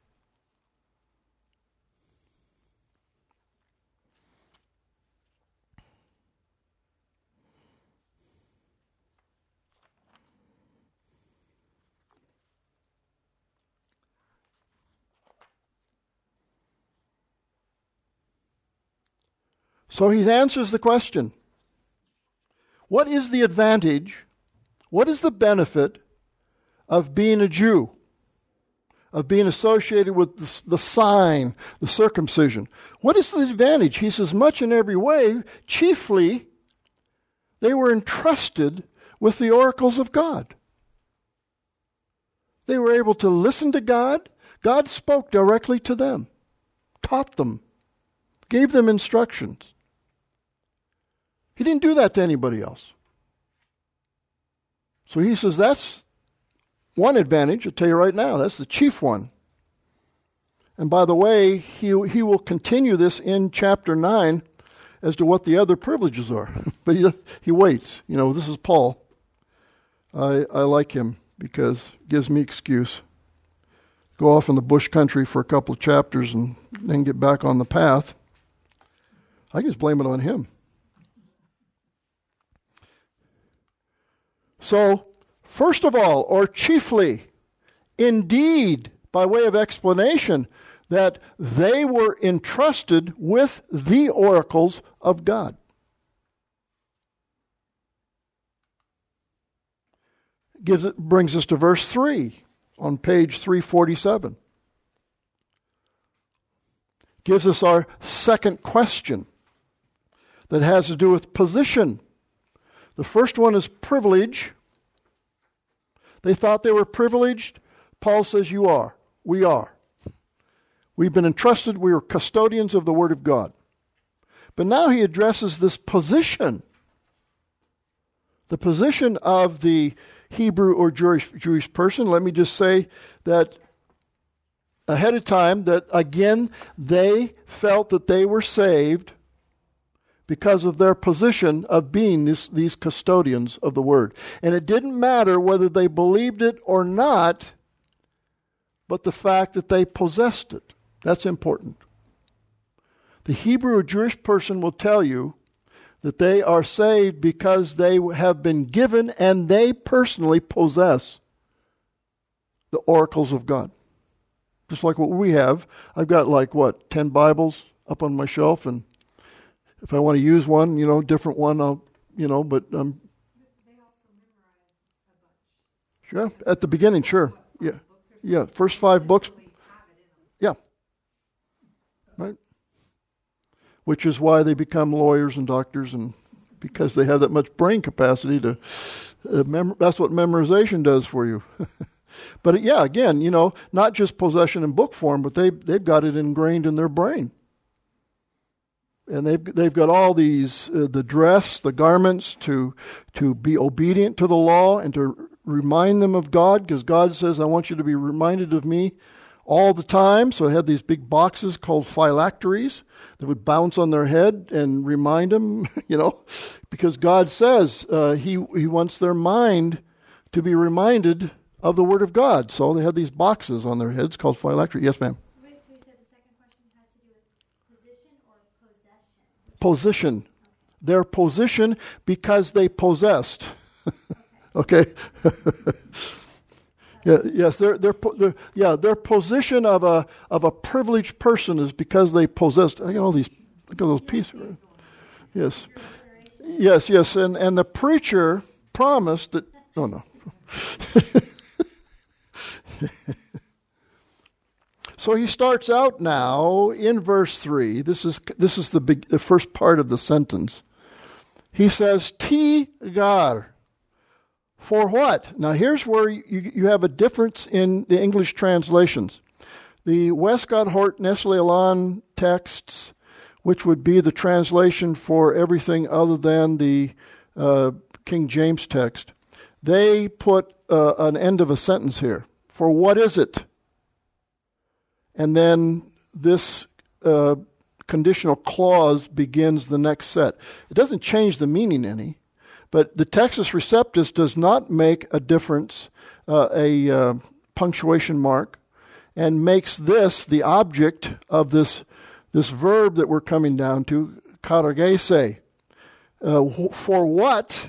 A: So he answers the question. What is the advantage, what is the benefit of being a Jew, of being associated with the, the sign, the circumcision? What is the advantage? He says, much in every way, chiefly, they were entrusted with the oracles of God. They were able to listen to God. God spoke directly to them, taught them, gave them instructions. He didn't do that to anybody else. So he says that's one advantage. I'll tell you right now, that's the chief one. And by the way, he, he will continue this in chapter nine as to what the other privileges are. But he, he waits. You know, this is Paul. I, I like him because it gives me excuse. Go off in the bush country for a couple of chapters and then get back on the path. I can just blame it on him. So, first of all, or chiefly, indeed, by way of explanation, that they were entrusted with the oracles of God. Gives it, brings us to verse three on page three forty-seven. Gives us our second question that has to do with position. The first one is privilege. They thought they were privileged. Paul says you are. We are. We've been entrusted. We are custodians of the Word of God. But now he addresses this position. The position of the Hebrew or Jewish, Jewish person. Let me just say that ahead of time that, again, they felt that they were saved because of their position of being this, these custodians of the Word. And it didn't matter whether they believed it or not, but the fact that they possessed it. That's important. The Hebrew or Jewish person will tell you that they are saved because they have been given and they personally possess the oracles of God. Just like what we have. I've got like, what, ten Bibles up on my shelf, and if I want to use one, you know, different one, I'll, you know, but um,
C: They also memorize a bunch.
A: sure, at the beginning, sure. Yeah, yeah, first five books. Yeah. Right. Which is why they become lawyers and doctors, and because they have that much brain capacity to, uh, mem- that's what memorization does for you. But yeah, again, you know, not just possession in book form, but they they've got it ingrained in their brain. And they've they've got all these uh, the dress, the garments to to be obedient to the law and to remind them of God, because God says, "I want you to be reminded of me all the time." So they had these big boxes called phylacteries that would bounce on their head and remind them, you know, because God says uh, He He wants their mind to be reminded of the Word of God. So they had these boxes on their heads called phylacteries. Yes, ma'am.
C: Wait, so you said the second question has to do with position or possession?
A: Position. Their position because they possessed. Okay. Yeah, yes, their their their yeah their position of a of a privileged person is because they possessed. I got all these. Look at those pieces. Yes, yes, yes, and and the preacher promised that. Oh no. So he starts out now in verse three. This is this is the big, the first part of the sentence. He says, "Tigar." For what? Now here's where you, you have a difference in the English translations. The Westcott Hort Nestle Aland texts, which would be the translation for everything other than the uh, King James text, they put uh, an end of a sentence here. For what is it? And then this uh, conditional clause begins the next set. It doesn't change the meaning any. But the Textus Receptus does not make a difference, uh, a uh, punctuation mark, and makes this the object of this this verb that we're coming down to, karagese. Uh, for what?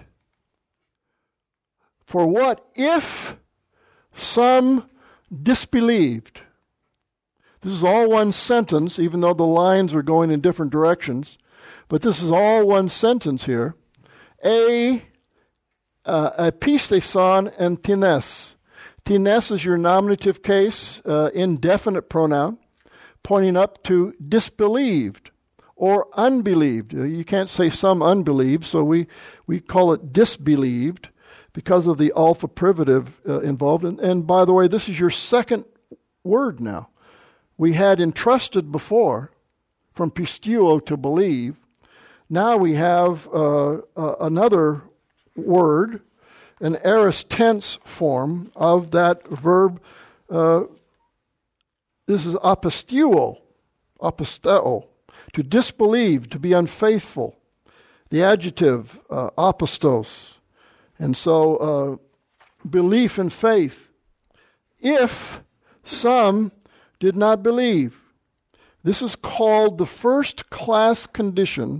A: For what if some disbelieved? This is all one sentence, even though the lines are going in different directions. But this is all one sentence here. A, uh, a pisteson and tines. Tines is your nominative case, uh, indefinite pronoun, pointing up to disbelieved or unbelieved. Uh, you can't say some unbelieved, so we, we call it disbelieved because of the alpha privative uh, involved. And, and by the way, this is your second word now. We had entrusted before, from pisteuo, to believe. Now we have uh, uh, another word, an aorist tense form of that verb. Uh, this is aposteuo, aposteo, to disbelieve, to be unfaithful. The adjective, uh, apostos. And so, uh, belief and faith. If some did not believe, this is called the first class condition,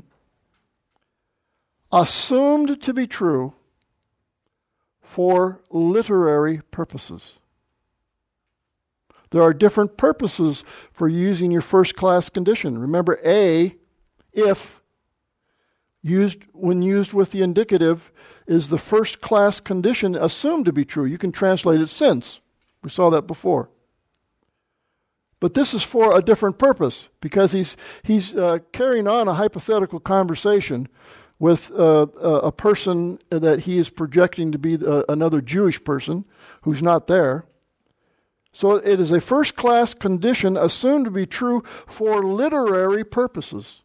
A: assumed to be true for literary purposes. There are different purposes for using your first class condition. Remember, A, if, used when used with the indicative, is the first class condition assumed to be true. You can translate it since. We saw that before. But this is for a different purpose, because he's he's uh, carrying on a hypothetical conversation with uh, a person that he is projecting to be uh, another Jewish person who's not there. So it is a first-class condition assumed to be true for literary purposes.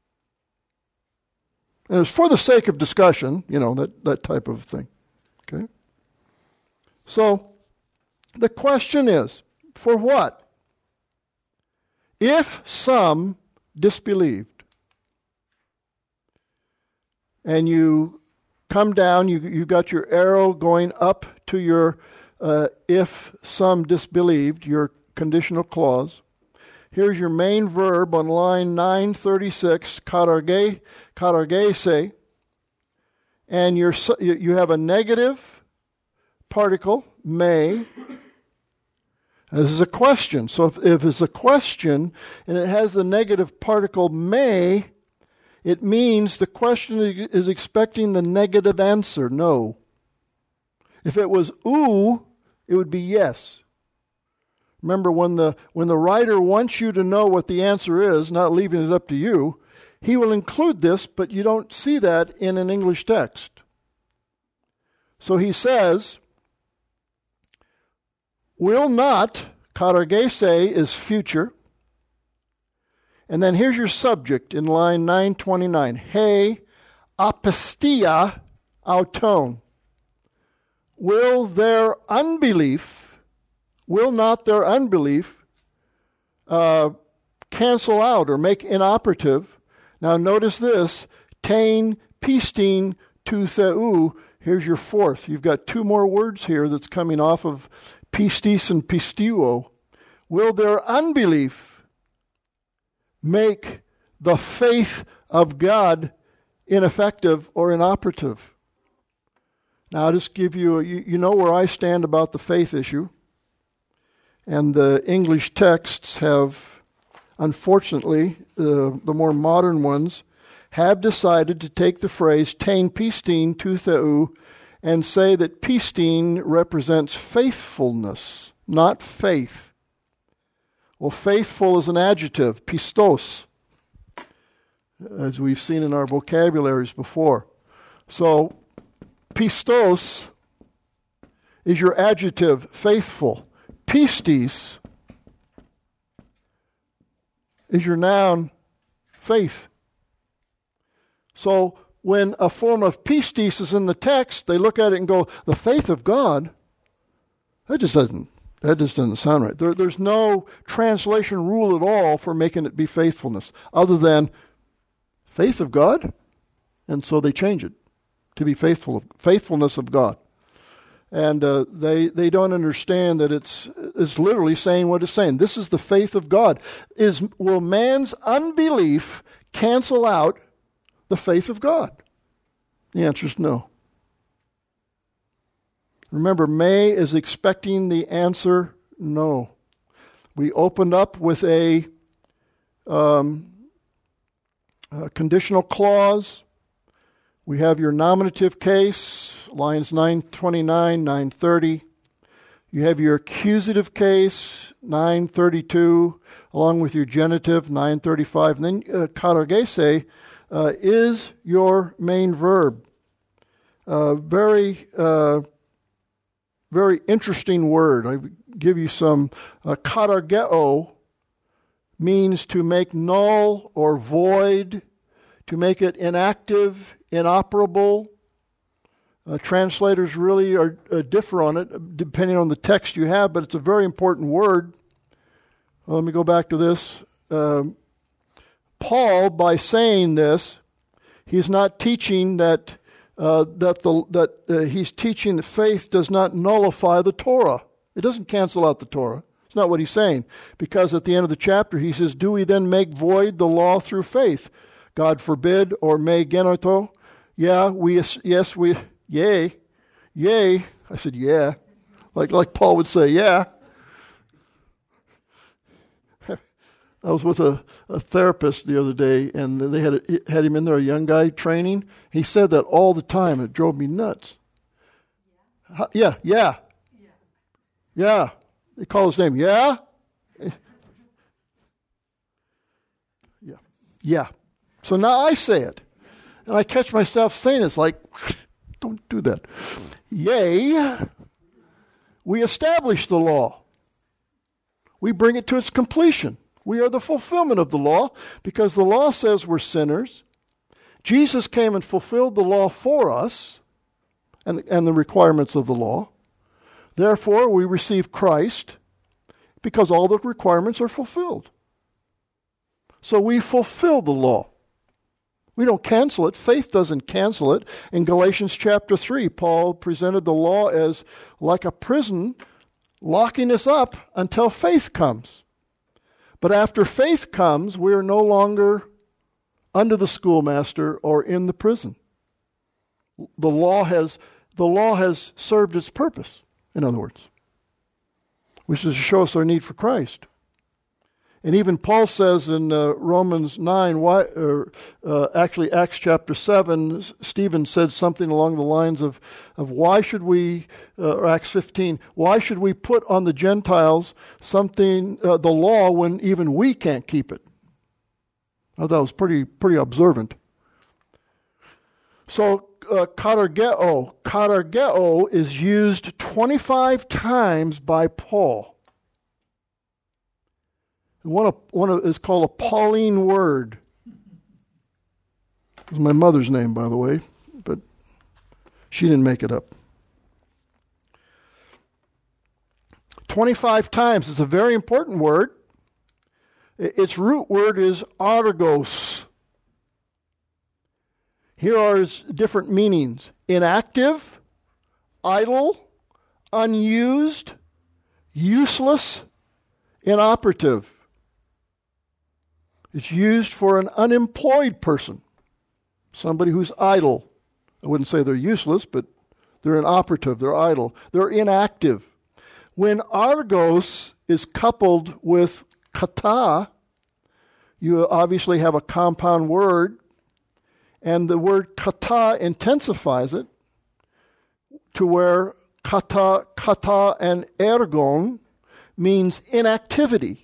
A: And it's for the sake of discussion, you know, that, that type of thing. Okay? So the question is, for what? If some disbelieved. and you come down, you you got your arrow going up to your uh, if some disbelieved, your conditional clause. Here's your main verb on line nine thirty-six, katarge, katargese, and you're, you have a negative particle, may. This is a question. So if, if it's a question and it has the negative particle may, it means the question is expecting the negative answer, no. If it was ooh, it would be yes. Remember, when the when the writer wants you to know what the answer is, not leaving it up to you, he will include this, but you don't see that in an English text. So he says, will not, katargese is future. And then here's your subject in line nine twenty-nine. He apistia auton. Will their unbelief, will not their unbelief uh, cancel out or make inoperative? Now notice this, tain pistin tu theou. Here's your fourth. You've got two more words here that's coming off of pistis and pisteuo. Will their unbelief make the faith of God ineffective or inoperative? Now, I'll just give you, a, you, you know where I stand about the faith issue. And the English texts have, unfortunately, uh, the more modern ones, have decided to take the phrase tain pistin tu theou and say that pistin represents faithfulness, not faith. Well, faithful is an adjective, pistos, as we've seen in our vocabularies before. So, pistos is your adjective, faithful. Pistis is your noun, faith. So when a form of pistis is in the text, they look at it and go, the faith of God? That just doesn't, that just doesn't sound right. There, there's no translation rule at all for making it be faithfulness, other than faith of God, and so they change it to be faithful, faithfulness of God. And uh, they they don't understand that it's it's literally saying what it's saying. This is the faith of God. Is will man's unbelief cancel out the faith of God? The answer is no. Remember, may is expecting the answer no. We opened up with a, um, a conditional clause. We have your nominative case, lines nine twenty-nine, nine thirty. You have your accusative case, nine thirty-two, along with your genitive, nine thirty-five. And then uh, katargese uh, is your main verb. Uh, very, uh, very interesting word. I give you some. Uh, katargeo means to make null or void, to make it inactive, inoperable. Uh, translators really are uh, differ on it depending on the text you have, but it's a very important word. Well, let me go back to this. Um, Paul, by saying this, he's not teaching that uh, that the that uh, he's teaching that faith does not nullify the Torah. It doesn't cancel out the Torah. It's not what he's saying, because at the end of the chapter he says, "Do we then make void the law through faith? God forbid, or me genoto." Yeah, we, yes, we, yay, yay. I said, yeah, like like Paul would say, yeah. I was with a, a therapist the other day, and they had a, had him in there, a young guy training. He said that all the time. It drove me nuts. Yeah, yeah, yeah. Yeah. yeah. They call his name, yeah? yeah, yeah. So now I say it. And I catch myself saying it's like, don't do that. Yea, we establish the law. We bring it to its completion. We are the fulfillment of the law, because the law says we're sinners. Jesus came and fulfilled the law for us and, and the requirements of the law. Therefore, we receive Christ because all the requirements are fulfilled. So we fulfill the law. We don't cancel it. Faith doesn't cancel it. In Galatians chapter three, Paul presented the law as like a prison, locking us up until faith comes. But after faith comes, we are no longer under the schoolmaster or in the prison. The law has, the law has served its purpose, in other words, which is to show us our need for Christ. And even Paul says in uh, Romans nine, why, or, uh, actually Acts chapter seven, Stephen said something along the lines of, of why should we, uh, or Acts fifteen, why should we put on the Gentiles something, uh, the law, when even we can't keep it? I thought that was pretty, pretty observant. So, uh, katargeo, katargeo is used twenty-five times by Paul. One of, one of, is called a Pauline word. It's my mother's name, by the way, but she didn't make it up. twenty-five times. It's a very important word. Its root word is argos. Here are its different meanings: inactive, idle, unused, useless, inoperative. It's used for an unemployed person, somebody who's idle. I wouldn't say they're useless, but they're inoperative, they're idle, they're inactive. When argos is coupled with kata, you obviously have a compound word, and the word kata intensifies it to where kata, kata and ergon means inactivity,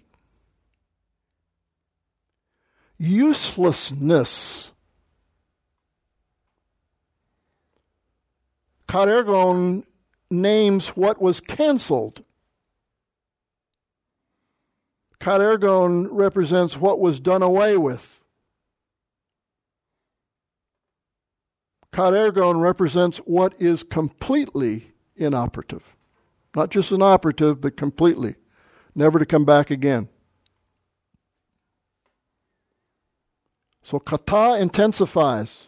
A: uselessness. Katergon names what was canceled. Katergon represents what was done away with. Katergon represents what is completely inoperative. Not just inoperative, but completely. Never to come back again. So kata intensifies.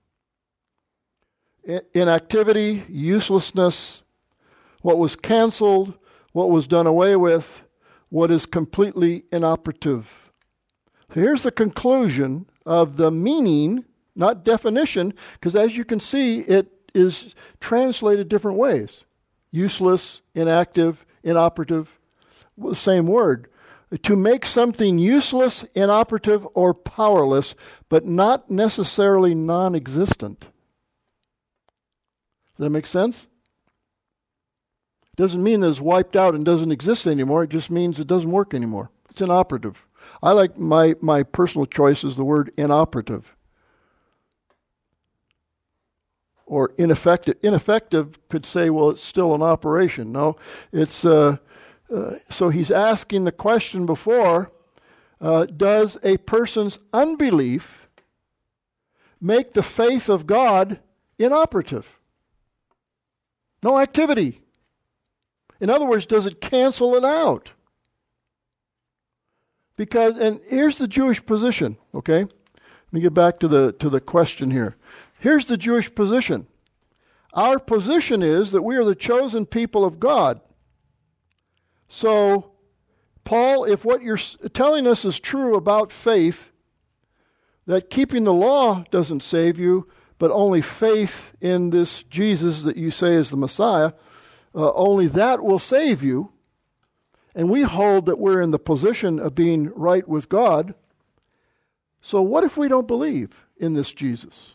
A: Inactivity, uselessness, what was canceled, what was done away with, what is completely inoperative. So here's the conclusion of the meaning, not definition, because as you can see, it is translated different ways. Useless, inactive, inoperative, the same word. To make something useless, inoperative, or powerless, but not necessarily non-existent. Does that make sense? It doesn't mean that it's wiped out and doesn't exist anymore. It just means it doesn't work anymore. It's inoperative. I like my, my personal choice is the word inoperative. Or ineffective. Ineffective could say, well, it's still in operation. No, it's... Uh, Uh, so he's asking the question before, uh, does a person's unbelief make the faith of God inoperative? No activity. In other words, does it cancel it out? Because, and here's the Jewish position, okay? Let me get back to the to the question here. Here's the Jewish position. Our position is that we are the chosen people of God. So, Paul, if what you're telling us is true about faith, that keeping the law doesn't save you, but only faith in this Jesus that you say is the Messiah, uh, only that will save you, and we hold that we're in the position of being right with God, so what if we don't believe in this Jesus?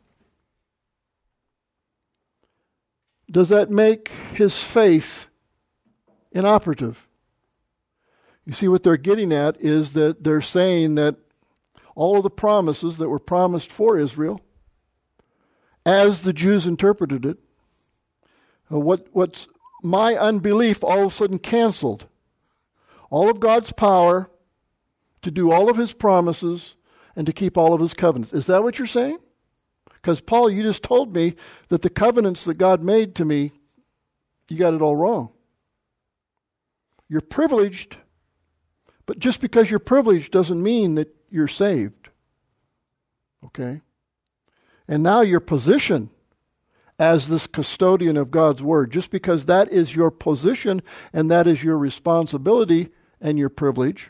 A: Does that make his faith inoperative? You see, what they're getting at is that they're saying that all of the promises that were promised for Israel, as the Jews interpreted it, uh, what what's my unbelief all of a sudden canceled. All of God's power to do all of his promises and to keep all of his covenants. Is that what you're saying? Because, Paul, you just told me that the covenants that God made to me, you got it all wrong. You're privileged, but just because you're privileged doesn't mean that you're saved. Okay? And now your position as this custodian of God's Word, just because that is your position and that is your responsibility and your privilege,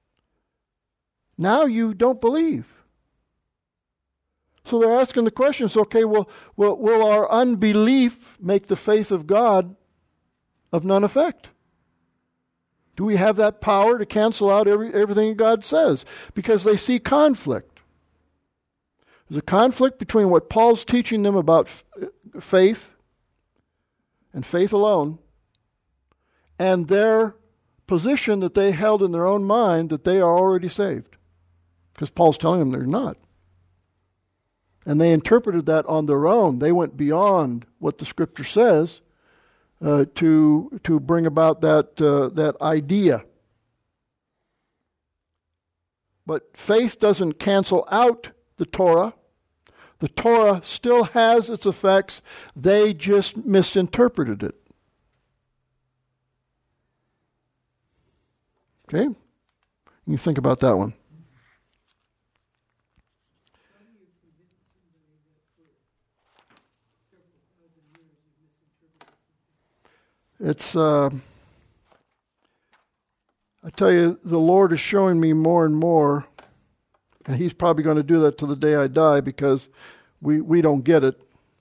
A: now you don't believe. So they're asking the questions, okay, well, will, will our unbelief make the faith of God of none effect? Do we have that power to cancel out every, everything God says? Because they see conflict. There's a conflict between what Paul's teaching them about f- faith and faith alone and their position that they held in their own mind that they are already saved. Because Paul's telling them they're not. And they interpreted that on their own. They went beyond what the Scripture says uh, to to bring about that uh, that idea. But faith doesn't cancel out the Torah. The Torah still has its effects. They just misinterpreted it. Okay? You think about that one. It's, uh, I tell you, the Lord is showing me more and more, and He's probably going to do that to the day I die because we, we don't get it,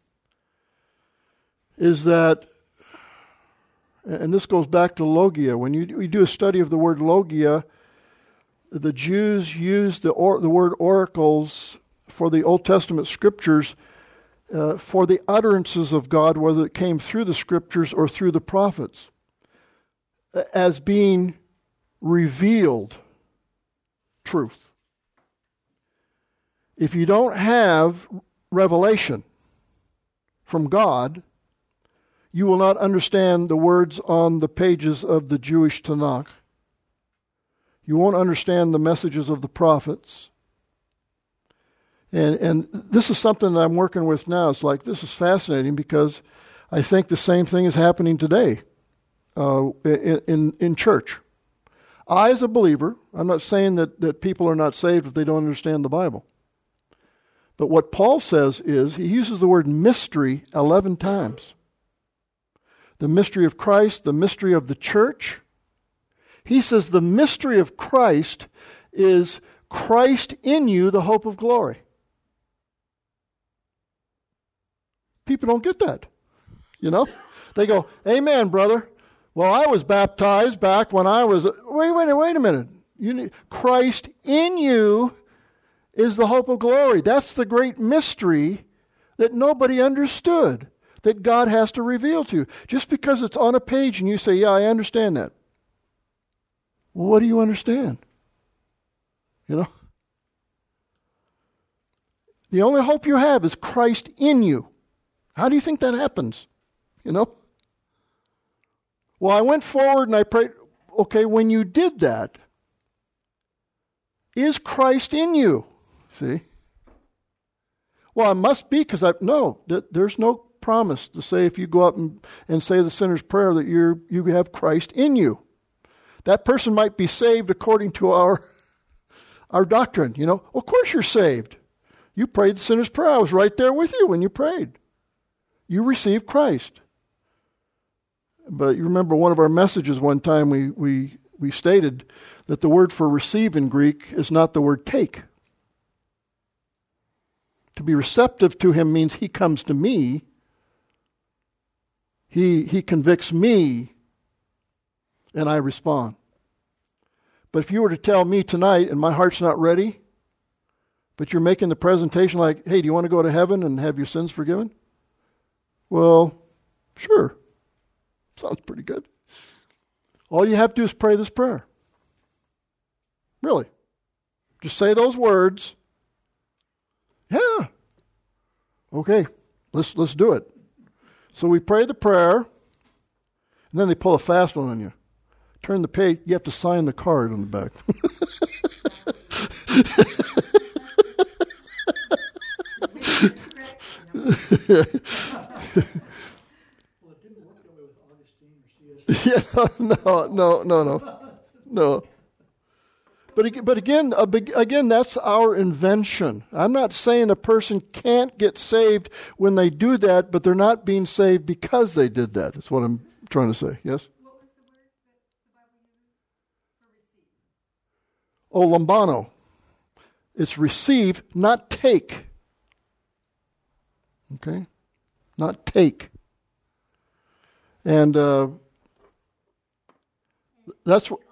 A: is that, and this goes back to logia. When you, you do a study of the word logia, the Jews used the, or, the word oracles for the Old Testament scriptures Uh, for the utterances of God, whether it came through the scriptures or through the prophets, as being revealed truth. If you don't have revelation from God, you will not understand the words on the pages of the Jewish Tanakh. You won't understand the messages of the prophets. And and this is something that I'm working with now. It's like, this is fascinating because I think the same thing is happening today uh, in, in in church. I, as a believer, I'm not saying that, that people are not saved if they don't understand the Bible. But what Paul says is, he uses the word mystery eleven times. The mystery of Christ, the mystery of the church. He says the mystery of Christ is Christ in you, the hope of glory. People don't get that, you know. They go, amen, brother. Well, I was baptized back when I was, wait, wait, wait a minute. You need, Christ in you is the hope of glory. That's the great mystery that nobody understood, that God has to reveal to you. Just because it's on a page and you say, yeah, I understand that. Well, what do you understand? You know? The only hope you have is Christ in you. How do you think that happens? You know? Well, I went forward and I prayed. Okay, when you did that, is Christ in you? See? Well, I must be because I... No, there's no promise to say if you go up and, and say the sinner's prayer that you're you have Christ in you. That person might be saved according to our, our doctrine. You know? Well, of course you're saved. You prayed the sinner's prayer. I was right there with you when you prayed. You received Christ. But you remember one of our messages one time we, we, we stated that the word for receive in Greek is not the word take. To be receptive to Him means He comes to me. He, he convicts me and I respond. But if you were to tell me tonight and my heart's not ready, but you're making the presentation like, hey, do you want to go to heaven and have your sins forgiven? Well, sure. Sounds pretty good. All you have to do is pray this prayer. Really. Just say those words. Yeah. Okay, let's let's do it. So we pray the prayer, and then they pull a fast one on you. Turn the page, you have to sign the card on the back.
B: Well, it didn't work that way with Augustine or C S.
A: Yeah, no, no, no, no, no. But ag- but again, a big, again, that's our invention. I'm not saying a person can't get saved when they do that, but they're not being saved because they did that. That's what I'm trying to say. Yes. Oh, lambano. It's receive, not take. Okay? Not take. And uh, that's what...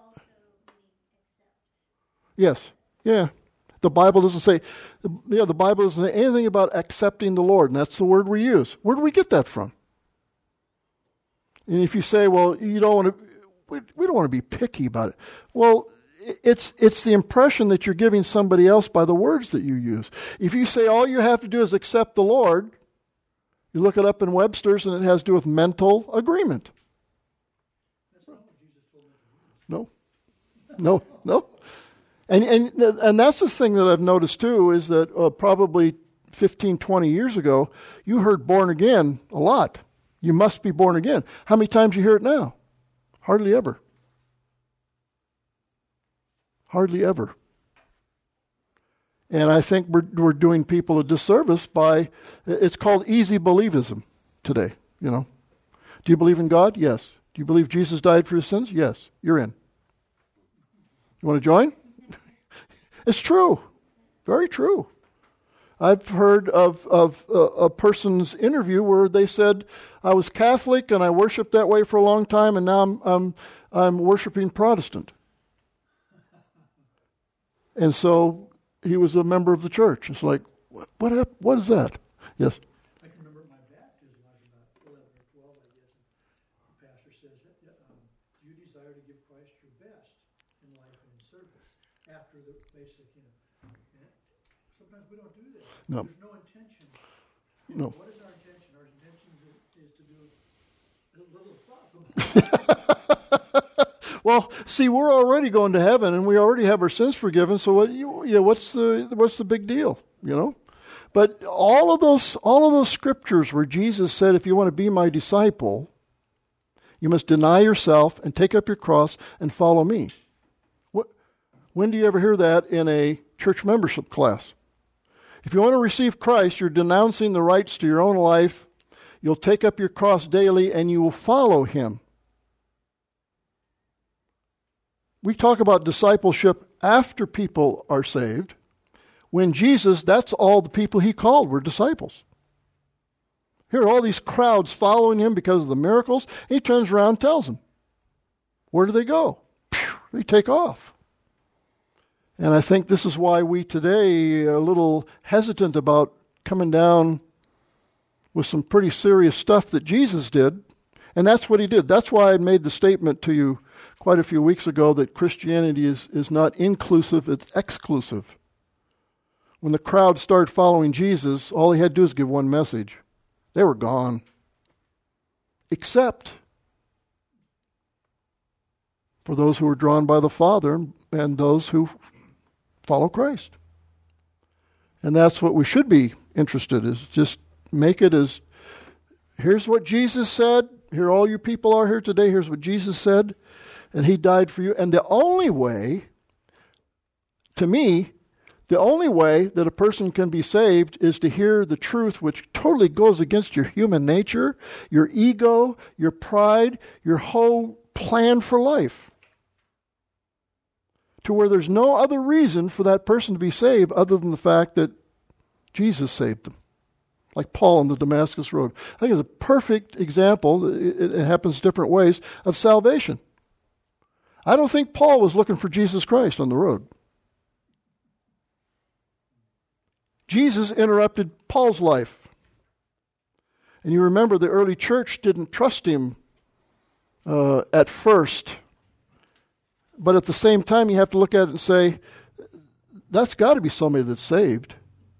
A: Yes. Yeah. The Bible doesn't say... Yeah, the Bible doesn't say anything about accepting the Lord, and that's the word we use. Where do we get that from? And if you say, well, you don't want to... We, we don't want to be picky about it. Well... It's it's the impression that you're giving somebody else by the words that you use. If you say all you have to do is accept the Lord, you look it up in Webster's and it has to do with mental agreement. No. No, no. And and and that's the thing that I've noticed too, is that uh, probably fifteen, twenty years ago, you heard born again a lot. You must be born again. How many times you hear it now? Hardly ever. Hardly ever. And I think we're we're doing people a disservice by, it's called easy believism today, you know. Do you believe in God? Yes. Do you believe Jesus died for your sins? Yes. You're in. You want to join? It's true. Very true. I've heard of, of uh, a person's interview where they said, I was Catholic and I worshiped that way for a long time, and now I'm I'm, I'm worshiping Protestant. And so he was a member of the church. It's like, what what, hap- what is that? Yes?
B: I can remember my baptism. I was about eleven or twelve, I guess. And the pastor says, um, do you desire to give Christ your best in life and in service? After the basic, you know. And sometimes we don't do that.
A: No.
B: There's no intention. You know,
A: No.
B: what is our intention? Our intention is, is to do as little as possible.
A: Well, see, we're already going to heaven, and we already have our sins forgiven. So, what? You, yeah, what's the what's the big deal? You know. But all of those all of those scriptures where Jesus said, "If you want to be my disciple, you must deny yourself and take up your cross and follow me." What? When do you ever hear that in a church membership class? If you want to receive Christ, you're denouncing the rights to your own life. You'll take up your cross daily, and you will follow Him. We talk about discipleship after people are saved. When Jesus, that's all the people He called were disciples. Here are all these crowds following Him because of the miracles. He turns around and tells them, where do they go? Pew, they take off. And I think this is why we today are a little hesitant about coming down with some pretty serious stuff that Jesus did. And that's what He did. That's why I made the statement to you quite a few weeks ago that Christianity is, is not inclusive, it's exclusive. When the crowd started following Jesus, all He had to do is give one message. They were gone. Except for those who are drawn by the Father and those who follow Christ. And that's what we should be interested in, is just make it as, here's what Jesus said, here all you people are here today, here's what Jesus said, and He died for you. And the only way, to me, the only way that a person can be saved is to hear the truth, which totally goes against your human nature, your ego, your pride, your whole plan for life. To where there's no other reason for that person to be saved other than the fact that Jesus saved them. Like Paul on the Damascus Road. I think it's a perfect example, it, it happens different ways, of salvation. I don't think Paul was looking for Jesus Christ on the road. Jesus interrupted Paul's life. And you remember the early church didn't trust him uh, at first. But at the same time, you have to look at it and say, that's got to be somebody that's saved.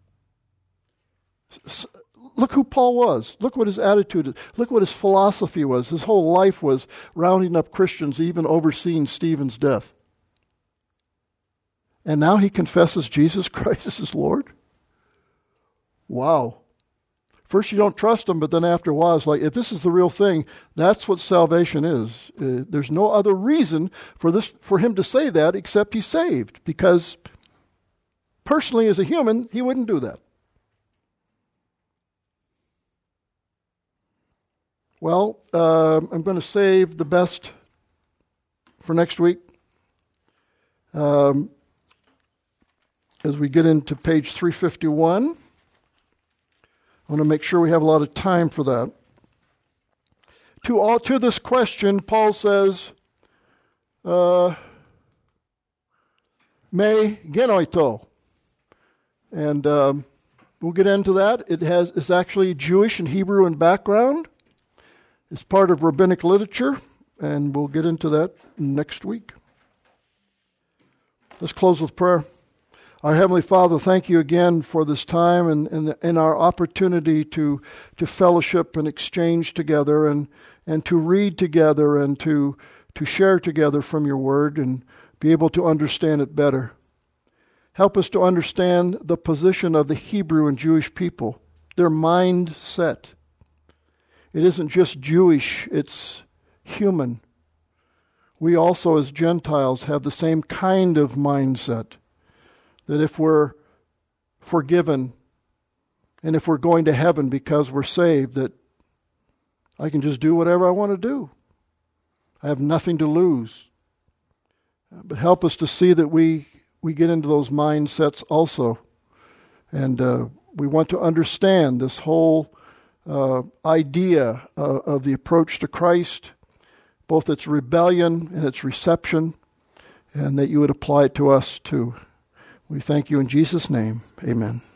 A: S- Look who Paul was. Look what his attitude is. Look what his philosophy was. His whole life was rounding up Christians, even overseeing Stephen's death. And now he confesses Jesus Christ as his Lord? Wow. First you don't trust him, but then after a while it's like, if this is the real thing, that's what salvation is. Uh, there's no other reason for this for him to say that except he's saved, because personally as a human, he wouldn't do that. Well, uh, I'm going to save the best for next week. Um, as we get into page three fifty-one, I want to make sure we have a lot of time for that. To all to this question, Paul says, uh, "Me genoito," and um, we'll get into that. It has it's actually Jewish and Hebrew in background. It's part of rabbinic literature, and we'll get into that next week. Let's close with prayer. Our Heavenly Father, thank you again for this time and, and, and our opportunity to, to fellowship and exchange together and, and to read together and to, to share together from your word and be able to understand it better. Help us to understand the position of the Hebrew and Jewish people, their mindset. It isn't just Jewish, it's human. We also, as Gentiles, have the same kind of mindset, that if we're forgiven and if we're going to heaven because we're saved, that I can just do whatever I want to do. I have nothing to lose. But help us to see that we, we get into those mindsets also. And uh, we want to understand this whole Uh, idea uh, of the approach to Christ, both its rebellion and its reception, and that you would apply it to us too. We thank you in Jesus' name. Amen.